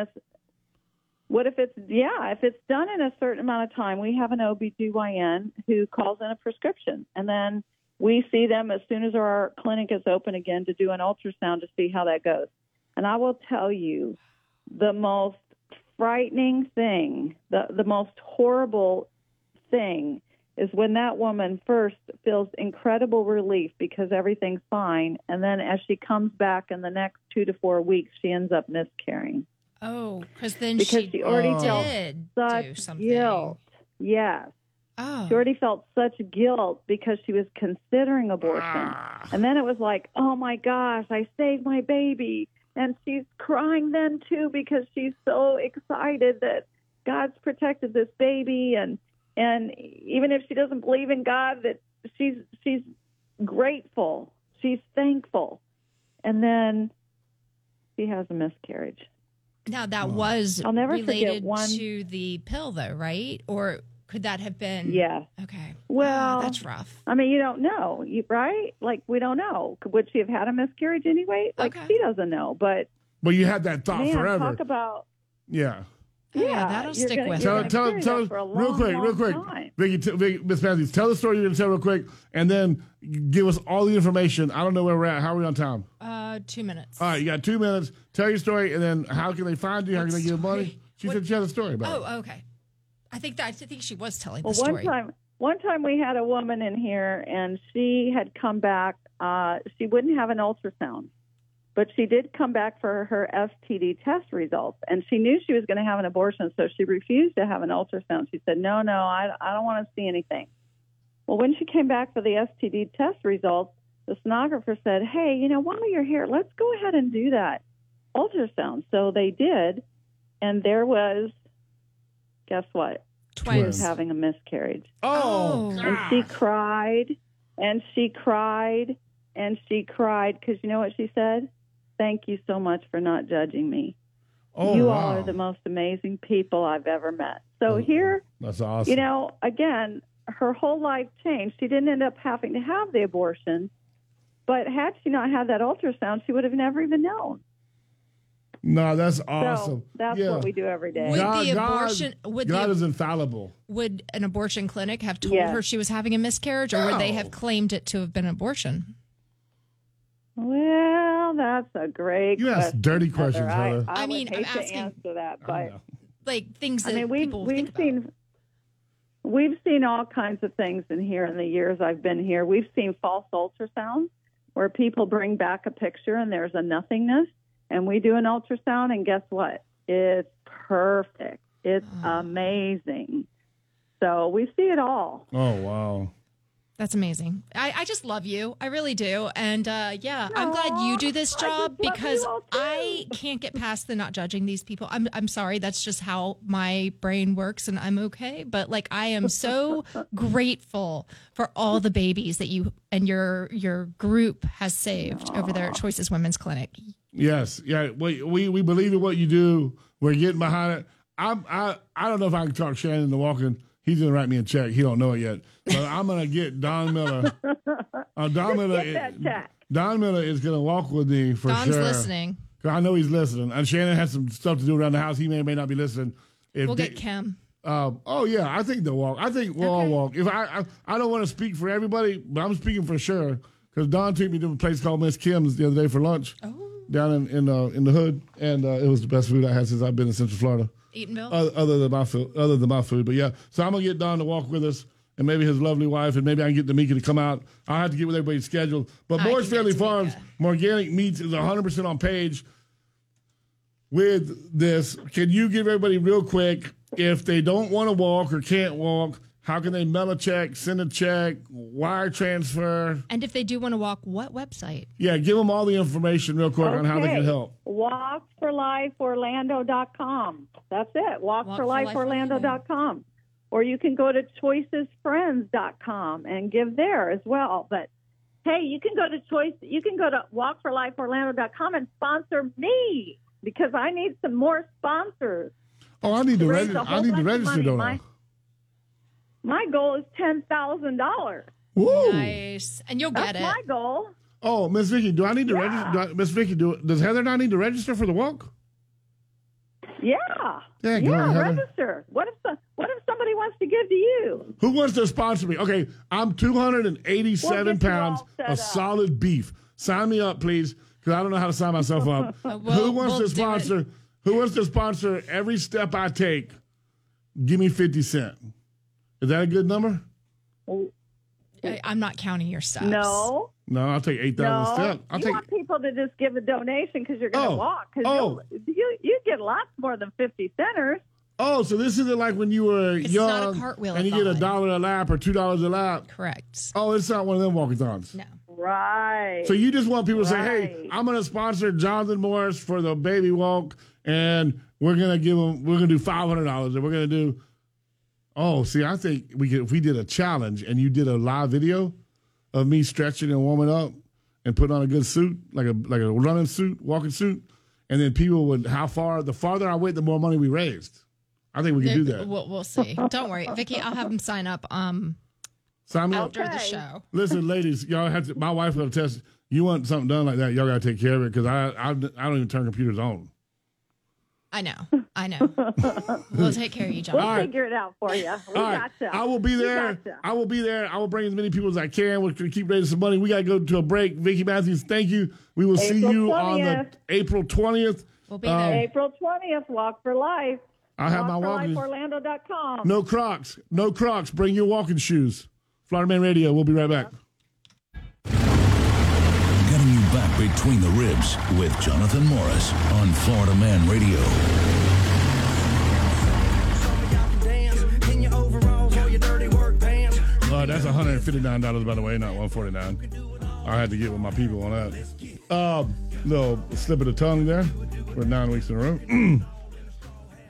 Speaker 10: If it's done in a certain amount of time, we have an OBGYN who calls in a prescription. And then we see them as soon as our clinic is open again to do an ultrasound to see how that goes. And I will tell you, the most frightening thing, the most horrible thing is when that woman first feels incredible relief because everything's fine, and then as she comes back in the next 2 to 4 weeks, she ends up miscarrying.
Speaker 3: Oh, because
Speaker 10: she already felt such
Speaker 3: do something.
Speaker 10: guilt. Yes.
Speaker 3: Oh.
Speaker 10: She already felt such guilt because she was considering abortion. And then it was like, oh, my gosh, I saved my baby. And she's crying then, too, because she's so excited that God's protected this baby. And even if she doesn't believe in God, that she's grateful. She's thankful. And then she has a miscarriage.
Speaker 3: Now, that was
Speaker 10: I'll never
Speaker 3: related
Speaker 10: forget
Speaker 3: to the pill, though, right? Or could that have been?
Speaker 10: Yes.
Speaker 3: Okay.
Speaker 10: Well,
Speaker 3: that's rough.
Speaker 10: I mean, you don't know, right? We don't know. Would she have had a miscarriage anyway? She doesn't know. But
Speaker 2: you had that thought forever.
Speaker 10: Talk about.
Speaker 2: Yeah.
Speaker 10: Yeah,
Speaker 3: that'll stick with
Speaker 2: Tell us real quick. Vicky, Miss Matthews, tell the story you're going to tell real quick, and then give us all the information. I don't know where we're at. How are we on time?
Speaker 3: 2 minutes.
Speaker 2: All right, you got 2 minutes. Tell your story, and then how can they find you? How can they give money? She said she had a story about it.
Speaker 3: Oh, okay. I think she was telling
Speaker 10: the
Speaker 3: story.
Speaker 10: One time we had a woman in here, and she had come back. She wouldn't have an ultrasound, but she did come back for her STD test results, and she knew she was going to have an abortion, so she refused to have an ultrasound. She said, no, I don't want to see anything. Well, when she came back for the STD test results, the sonographer said, hey, while you're here, let's go ahead and do that ultrasound. So they did, and there was, guess what?
Speaker 3: Twins.
Speaker 10: She was having a miscarriage.
Speaker 2: Oh,
Speaker 10: And she cried, and she cried, and she cried, because you know what she said? Thank you so much for not judging me.
Speaker 2: Oh,
Speaker 10: you
Speaker 2: wow.
Speaker 10: all are the most amazing people I've ever met. So here,
Speaker 2: That's awesome.
Speaker 10: you know, again, her whole life changed. She didn't end up having to have the abortion, but had she not had that ultrasound, she would have never even known.
Speaker 2: No, that's awesome.
Speaker 10: So that's what we do every day.
Speaker 3: Would the abortion?
Speaker 2: God is infallible.
Speaker 3: Would an abortion clinic have told
Speaker 10: Yes.
Speaker 3: her she was having a miscarriage, or would they
Speaker 2: No.
Speaker 3: have claimed it to have been an abortion?
Speaker 10: Well, that's a great
Speaker 2: You
Speaker 10: question.
Speaker 2: ask dirty questions, Heather.
Speaker 10: I
Speaker 3: mean,
Speaker 10: would hate
Speaker 3: I'm
Speaker 10: to
Speaker 3: asking-
Speaker 10: answer that, but
Speaker 3: Like things that
Speaker 10: I mean,
Speaker 3: people think about.
Speaker 10: we've seen all kinds of things in here in the years I've been here. We've seen false ultrasounds where people bring back a picture and there's a nothingness, and we do an ultrasound, and guess what? It's perfect. It's amazing. So we see it all.
Speaker 2: Oh, wow.
Speaker 3: That's amazing. I just love you. I really do. And yeah, I'm glad you do this job
Speaker 10: love
Speaker 3: because
Speaker 10: you all too.
Speaker 3: I can't get past the not judging these people. I'm sorry. That's just how my brain works, and I'm okay. But like, I am so grateful for all the babies that you and your group has saved over there at Choices Women's Clinic.
Speaker 2: Yes, yeah. We believe in what you do. We're getting behind it. I don't know if I can talk Shannon into walking. He's gonna write me a check. He don't know it yet, but I'm gonna get Don Miller. Don Miller.
Speaker 10: Get that check.
Speaker 2: Don Miller is gonna walk with me for
Speaker 3: Don's
Speaker 2: sure.
Speaker 3: listening.
Speaker 2: 'Cause I know he's listening. And Shannon has some stuff to do around the house. He may or may not be listening. If
Speaker 3: We'll
Speaker 2: they-
Speaker 3: get Kim.
Speaker 2: Oh yeah, I think they'll walk. I think we'll all walk. If I don't want to speak for everybody, but I'm speaking for sure because Don took me to a place called Miss Kim's the other day for lunch down in the hood, and it was the best food I had since I've been in Central Florida.
Speaker 3: Eatonville?
Speaker 2: Other than my food, but yeah. So I'm gonna get Don to walk with us, and maybe his lovely wife, and maybe I can get Tamika to come out. I'll have to get with everybody's schedule. But
Speaker 3: I
Speaker 2: Moore's
Speaker 3: can get
Speaker 2: Family
Speaker 3: Tamika.
Speaker 2: Farms Organic Meats is 100% on page with this. Can you give everybody real quick, if they don't want to walk or can't walk, how can they mail a check, send a check, wire transfer?
Speaker 3: And if they do want to walk, what website?
Speaker 2: Yeah, give them all the information real quick on how they can help.
Speaker 10: WalkForLifeOrlando.com. That's it. WalkForLifeOrlando.com. Or you can go to ChoicesFriends.com and give there as well. But hey, you can go to WalkForLifeOrlando.com and sponsor me because I need some more sponsors.
Speaker 2: Oh, I need to
Speaker 10: Raise a
Speaker 2: register.
Speaker 10: whole
Speaker 2: I need to
Speaker 10: bunch of
Speaker 2: register,
Speaker 10: money.
Speaker 2: don't I?
Speaker 10: My goal is $10,000.
Speaker 2: Woo!
Speaker 3: Nice. And you'll get
Speaker 10: That's
Speaker 3: it.
Speaker 10: my goal.
Speaker 2: Oh, Miss Vicky, do I need to register? Miss Vicky, does Heather not need to register for the walk?
Speaker 10: Yeah.
Speaker 2: Yeah, go ahead, Heather.
Speaker 10: Register. What if somebody wants to give to you?
Speaker 2: Who wants to sponsor me? Okay, I'm 287
Speaker 10: We'll get you
Speaker 2: pounds
Speaker 10: all set
Speaker 2: of
Speaker 10: up.
Speaker 2: solid beef. Sign me up, please, because I don't know how to sign myself up. Who wants to sponsor? Who wants to sponsor every step I take? Give me 50 cents. Is that a good number?
Speaker 3: I'm not counting your steps.
Speaker 10: No.
Speaker 2: No, I'll take 8,000 steps. I'll
Speaker 10: You
Speaker 2: take.
Speaker 10: want people to just give a donation because you're going to walk.
Speaker 2: Oh.
Speaker 10: Because you get lots more than 50 centers.
Speaker 2: Oh, so this isn't like when you were
Speaker 3: It's
Speaker 2: young
Speaker 3: not a cartwheel
Speaker 2: and you get $1 a lap or $2 a lap.
Speaker 3: Correct.
Speaker 2: Oh, it's not one of them walkathons.
Speaker 3: No.
Speaker 10: Right.
Speaker 2: So you just want people to say, "Hey,
Speaker 10: Right.
Speaker 2: I'm going to sponsor Jonathan Morris for the baby walk, and we're going to give him. We're going to do $500, and we're going to do." Oh, see, I think if we did a challenge, and you did a live video of me stretching and warming up, and putting on a good suit, like a running suit, walking suit, and then people would the farther I went, the more money we raised. I think we can do that.
Speaker 3: We'll see. Don't worry, Vicky. I'll have them sign up.
Speaker 2: Sign me up.
Speaker 3: After the show.
Speaker 2: Listen, ladies, y'all have to. My wife will test. You want something done like that, y'all got to take care of it because I don't even turn computers on.
Speaker 3: I know. We'll take care of you, John.
Speaker 10: We'll figure it out for you. We
Speaker 2: All right.
Speaker 10: gotcha.
Speaker 2: I will be there.
Speaker 10: We gotcha.
Speaker 2: I will be there. I will bring as many people as I can. We'll keep raising some money. We got to go to a break. Vicky Matthews, thank you. We will see
Speaker 10: April
Speaker 2: you on the
Speaker 10: 20th.
Speaker 2: April 20th.
Speaker 3: We'll be there.
Speaker 10: April 20th, Walk for Life.
Speaker 2: I'll have my walking.
Speaker 10: WalkForLifeOrlando.com.
Speaker 2: No Crocs. No Crocs. Bring your walking shoes. Florida Man Radio. We'll be right back.
Speaker 1: Getting you back between the ribs with Jonathan Morris on Florida Man Radio.
Speaker 2: That's $159, by the way, not $149. I had to get with my people on that. Little slip of the tongue there for 9 weeks in a row.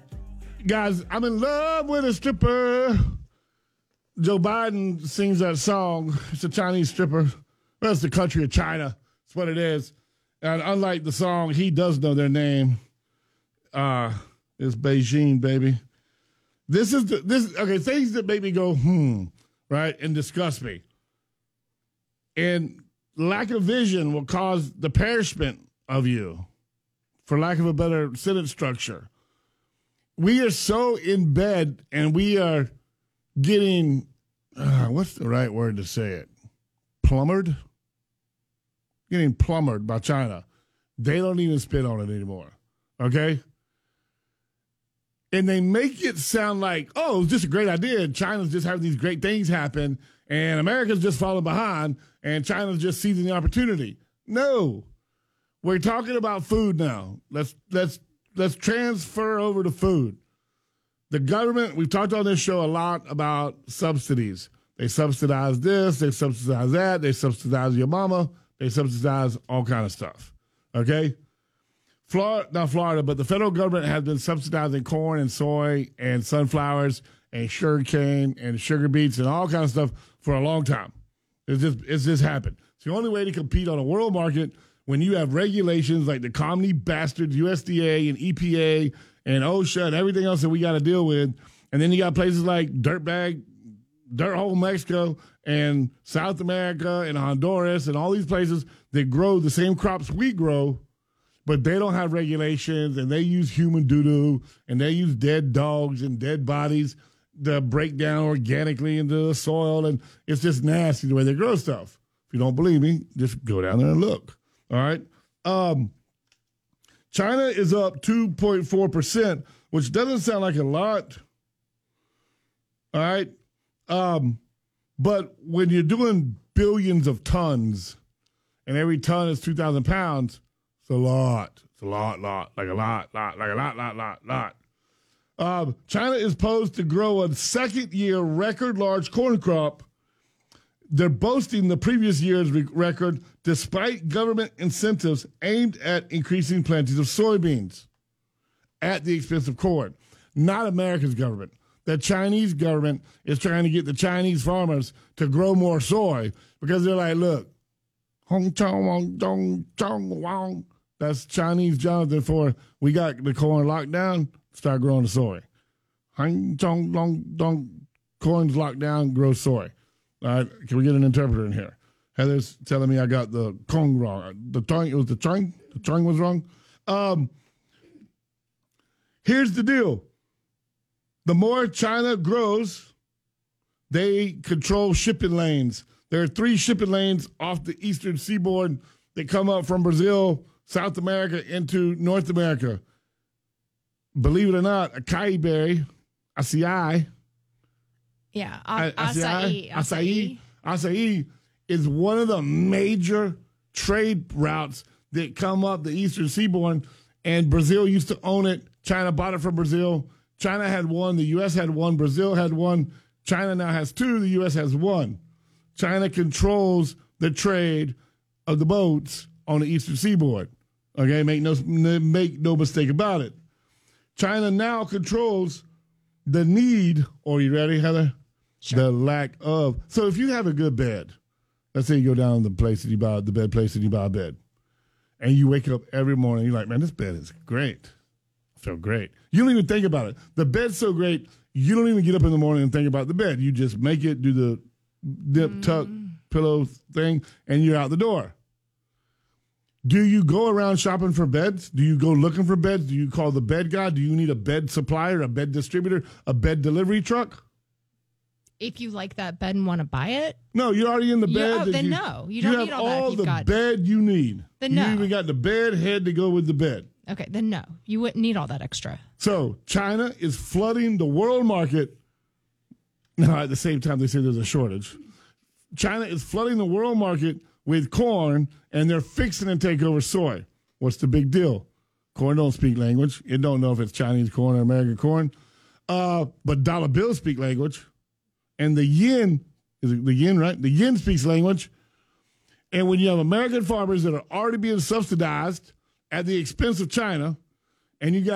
Speaker 2: Guys, I'm in love with a stripper. Joe Biden sings that song. It's a Chinese stripper. Well, it's the country of China. That's what it is. And unlike the song, he does know their name. It's Beijing, baby. Okay, things that make me go, right, and disgust me. And lack of vision will cause the perishment of you, for lack of a better sentence structure. We are so in bed and we are getting, what's the right word to say it? Plumbered? Getting plumbered by China. They don't even spit on it anymore. Okay? And they make it sound like, oh, it's just a great idea. China's just having these great things happen, and America's just falling behind, and China's just seizing the opportunity. No. We're talking about food now. Let's transfer over to food. The government, we've talked on this show a lot about subsidies. They subsidize this, they subsidize that, they subsidize your mama, they subsidize all kind of stuff. Okay? Not Florida, but the federal government has been subsidizing corn and soy and sunflowers and sugar cane and sugar beets and all kinds of stuff for a long time. It's just happened. It's the only way to compete on a world market when you have regulations like the commie bastards, USDA and EPA and OSHA and everything else that we got to deal with. And then you got places like Dirtbag, Dirt Hole Mexico and South America and Honduras and all these places that grow the same crops we grow, but they don't have regulations, and they use human doo-doo, and they use dead dogs and dead bodies to break down organically into the soil, and it's just nasty the way they grow stuff. If you don't believe me, just go down there and look. All right? China is up 2.4%, which doesn't sound like a lot. All right? But when you're doing billions of tons, and every ton is 2,000 pounds, it's a lot. It's a lot. China is poised to grow a second-year record-large corn crop. They're boasting the previous year's record despite government incentives aimed at increasing planting of soybeans at the expense of corn. Not America's government. The Chinese government is trying to get the Chinese farmers to grow more soy because they're like, look, Hong Chong Wong Dong Chong Wong. That's Chinese Jonathan for we got the corn locked down, start growing the soy. Hong Chong Long Dong, corn's locked down, grow soy. All right, can we get an interpreter in here? Heather's telling me I got the Kong wrong. The Chong was wrong. Here's the deal. The more China grows, they control shipping lanes. There are 3 shipping lanes off the eastern seaboard that come up from Brazil, South America, into North America. Believe it or not, acai berry, acai.
Speaker 3: Yeah,
Speaker 2: acai is one of the major trade routes that come up the eastern seaboard, and Brazil used to own it. China bought it from Brazil. China had one, the U.S. had one, Brazil had one. China now has 2, the U.S. has 1. China controls the trade of the boats on the eastern seaboard. Okay, make no mistake about it. China now controls the need, are you ready, Heather? Sure. The lack of. So if you have a good bed, let's say you go down to the place that you buy, the bed place that you buy a bed, and you wake up every morning, you're like, man, this bed is great. I feel great. You don't even think about it. The bed's so great, you don't even get up in the morning and think about the bed. You just make it, do the dip, tuck, pillow thing, and you're out the door. Do you go around shopping for beds? Do you go looking for beds? Do you call the bed guy? Do you need a bed supplier, a bed distributor, a bed delivery truck?
Speaker 3: If you like that bed and want to buy it?
Speaker 2: No, you're already in the bed.
Speaker 3: Then no. You don't need all that.
Speaker 2: You have all the bed you need.
Speaker 3: Then no.
Speaker 2: You even got the bed head to go with the bed.
Speaker 3: Okay, then no. You wouldn't need all that extra.
Speaker 2: So China is flooding the world market. Now, at the same time, they say there's a shortage. China is flooding the world market with corn, and they're fixing to take over soy. What's the big deal? Corn don't speak language. It don't know if it's Chinese corn or American corn. But dollar bills speak language. And the yen, is it the yen, right? The yen speaks language. And when you have American farmers that are already being subsidized at the expense of China, and you got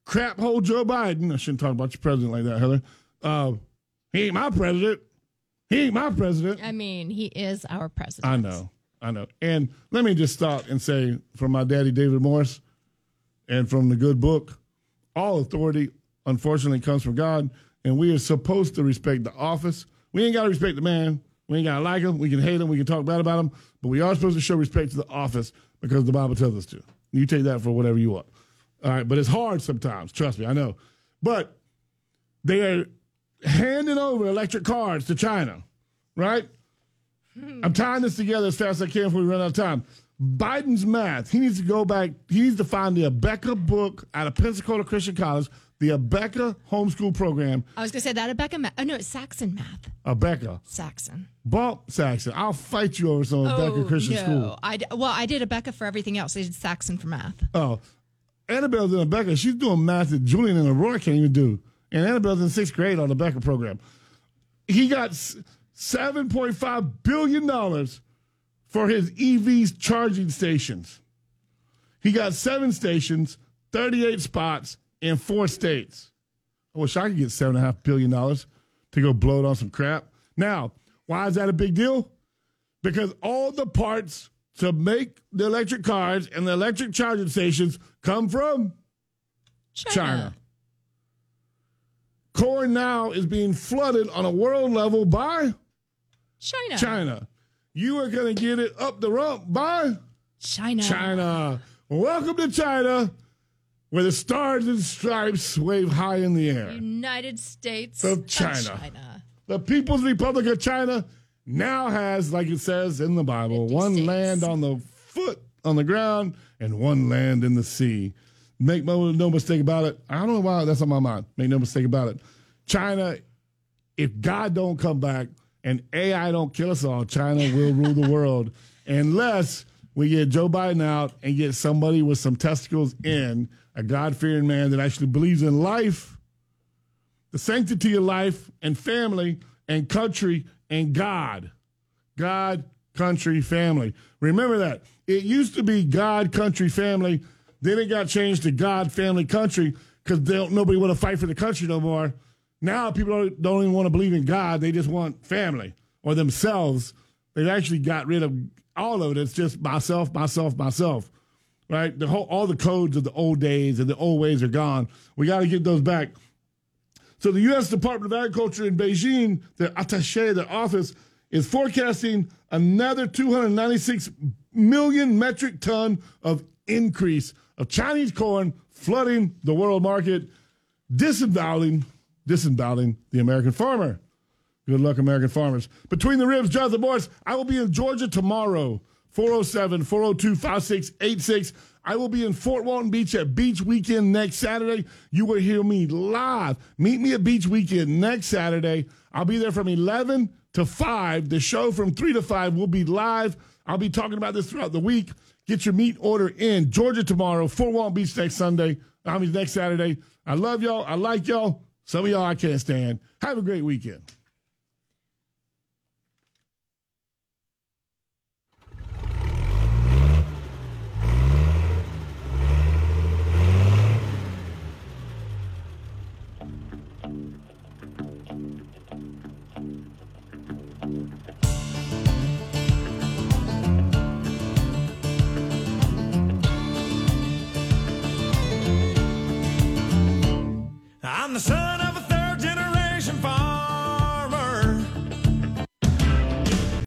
Speaker 2: crap hole Joe Biden. I shouldn't talk about your president like that, Heather. He ain't my president. He ain't my president.
Speaker 3: I mean, he is our president.
Speaker 2: I know. And let me just stop and say, from my daddy, David Morris, and from the good book, all authority, unfortunately, comes from God, and we are supposed to respect the office. We ain't got to respect the man. We ain't got to like him. We can hate him. We can talk bad about him. But we are supposed to show respect to the office because the Bible tells us to. You take that for whatever you want. All right, but it's hard sometimes. Trust me, I know. But they are handing over electric cars to China, right? I'm tying this together as fast as I can before we run out of time. Biden's math, he needs to go back. He needs to find the Abeka book out of Pensacola Christian College, the Abeka homeschool program.
Speaker 3: I was going to say that Abeka math. Oh, no, it's Saxon math.
Speaker 2: Abeka.
Speaker 3: Saxon.
Speaker 2: Bump Saxon. I'll fight you over some Abeka Christian school.
Speaker 3: I did Abeka for everything else. I did Saxon for math.
Speaker 2: Oh, Annabelle's in Abeka. She's doing math that Julian and Aurora can't even do. And Annabelle's in 6th grade on the Abeka program. He got $7.5 billion for his EVs charging stations. He got 7 stations, 38 spots in 4 states. I wish I could get $7.5 billion to go blow it on some crap. Now, why is that a big deal? Because all the parts to make the electric cars and the electric charging stations come from China. Corn now is being flooded on a world level by China. You are going to get it up the rump by China. Welcome to China, where the stars and stripes wave high in the air.
Speaker 3: United States
Speaker 2: of China. The People's Republic of China now has, like it says in the Bible, one land on the foot on the ground and one land in the sea. Make no mistake about it. I don't know why that's on my mind. Make no mistake about it. China, if God don't come back and AI don't kill us all, China will rule the world unless we get Joe Biden out and get somebody with some testicles in, a God-fearing man that actually believes in life, the sanctity of life and family and country and God. God, country, family. Remember that. It used to be God, country, family. Then it got changed to God, family, country because nobody want to fight for the country no more. Now people don't even want to believe in God. They just want family or themselves. They've actually got rid of all of it. It's just myself, right? All the codes of the old days and the old ways are gone. We got to get those back. So the U.S. Department of Agriculture in Beijing, their attaché, their office, is forecasting another 296 million metric ton of increase of Chinese corn flooding the world market, disemboweling the American farmer. Good luck, American farmers. Between the Ribs, Jonathan Morris. I will be in Georgia tomorrow, 407-402-5686. I will be in Fort Walton Beach at Beach Weekend next Saturday. You will hear me live. Meet me at Beach Weekend next Saturday. I'll be there from 11 to 5. The show from 3 to 5 will be live. I'll be talking about this throughout the week. Get your meat order in. Georgia tomorrow, Fort Walton Beach next Saturday. I love y'all. I like y'all. Some of y'all I can't stand. Have a great weekend.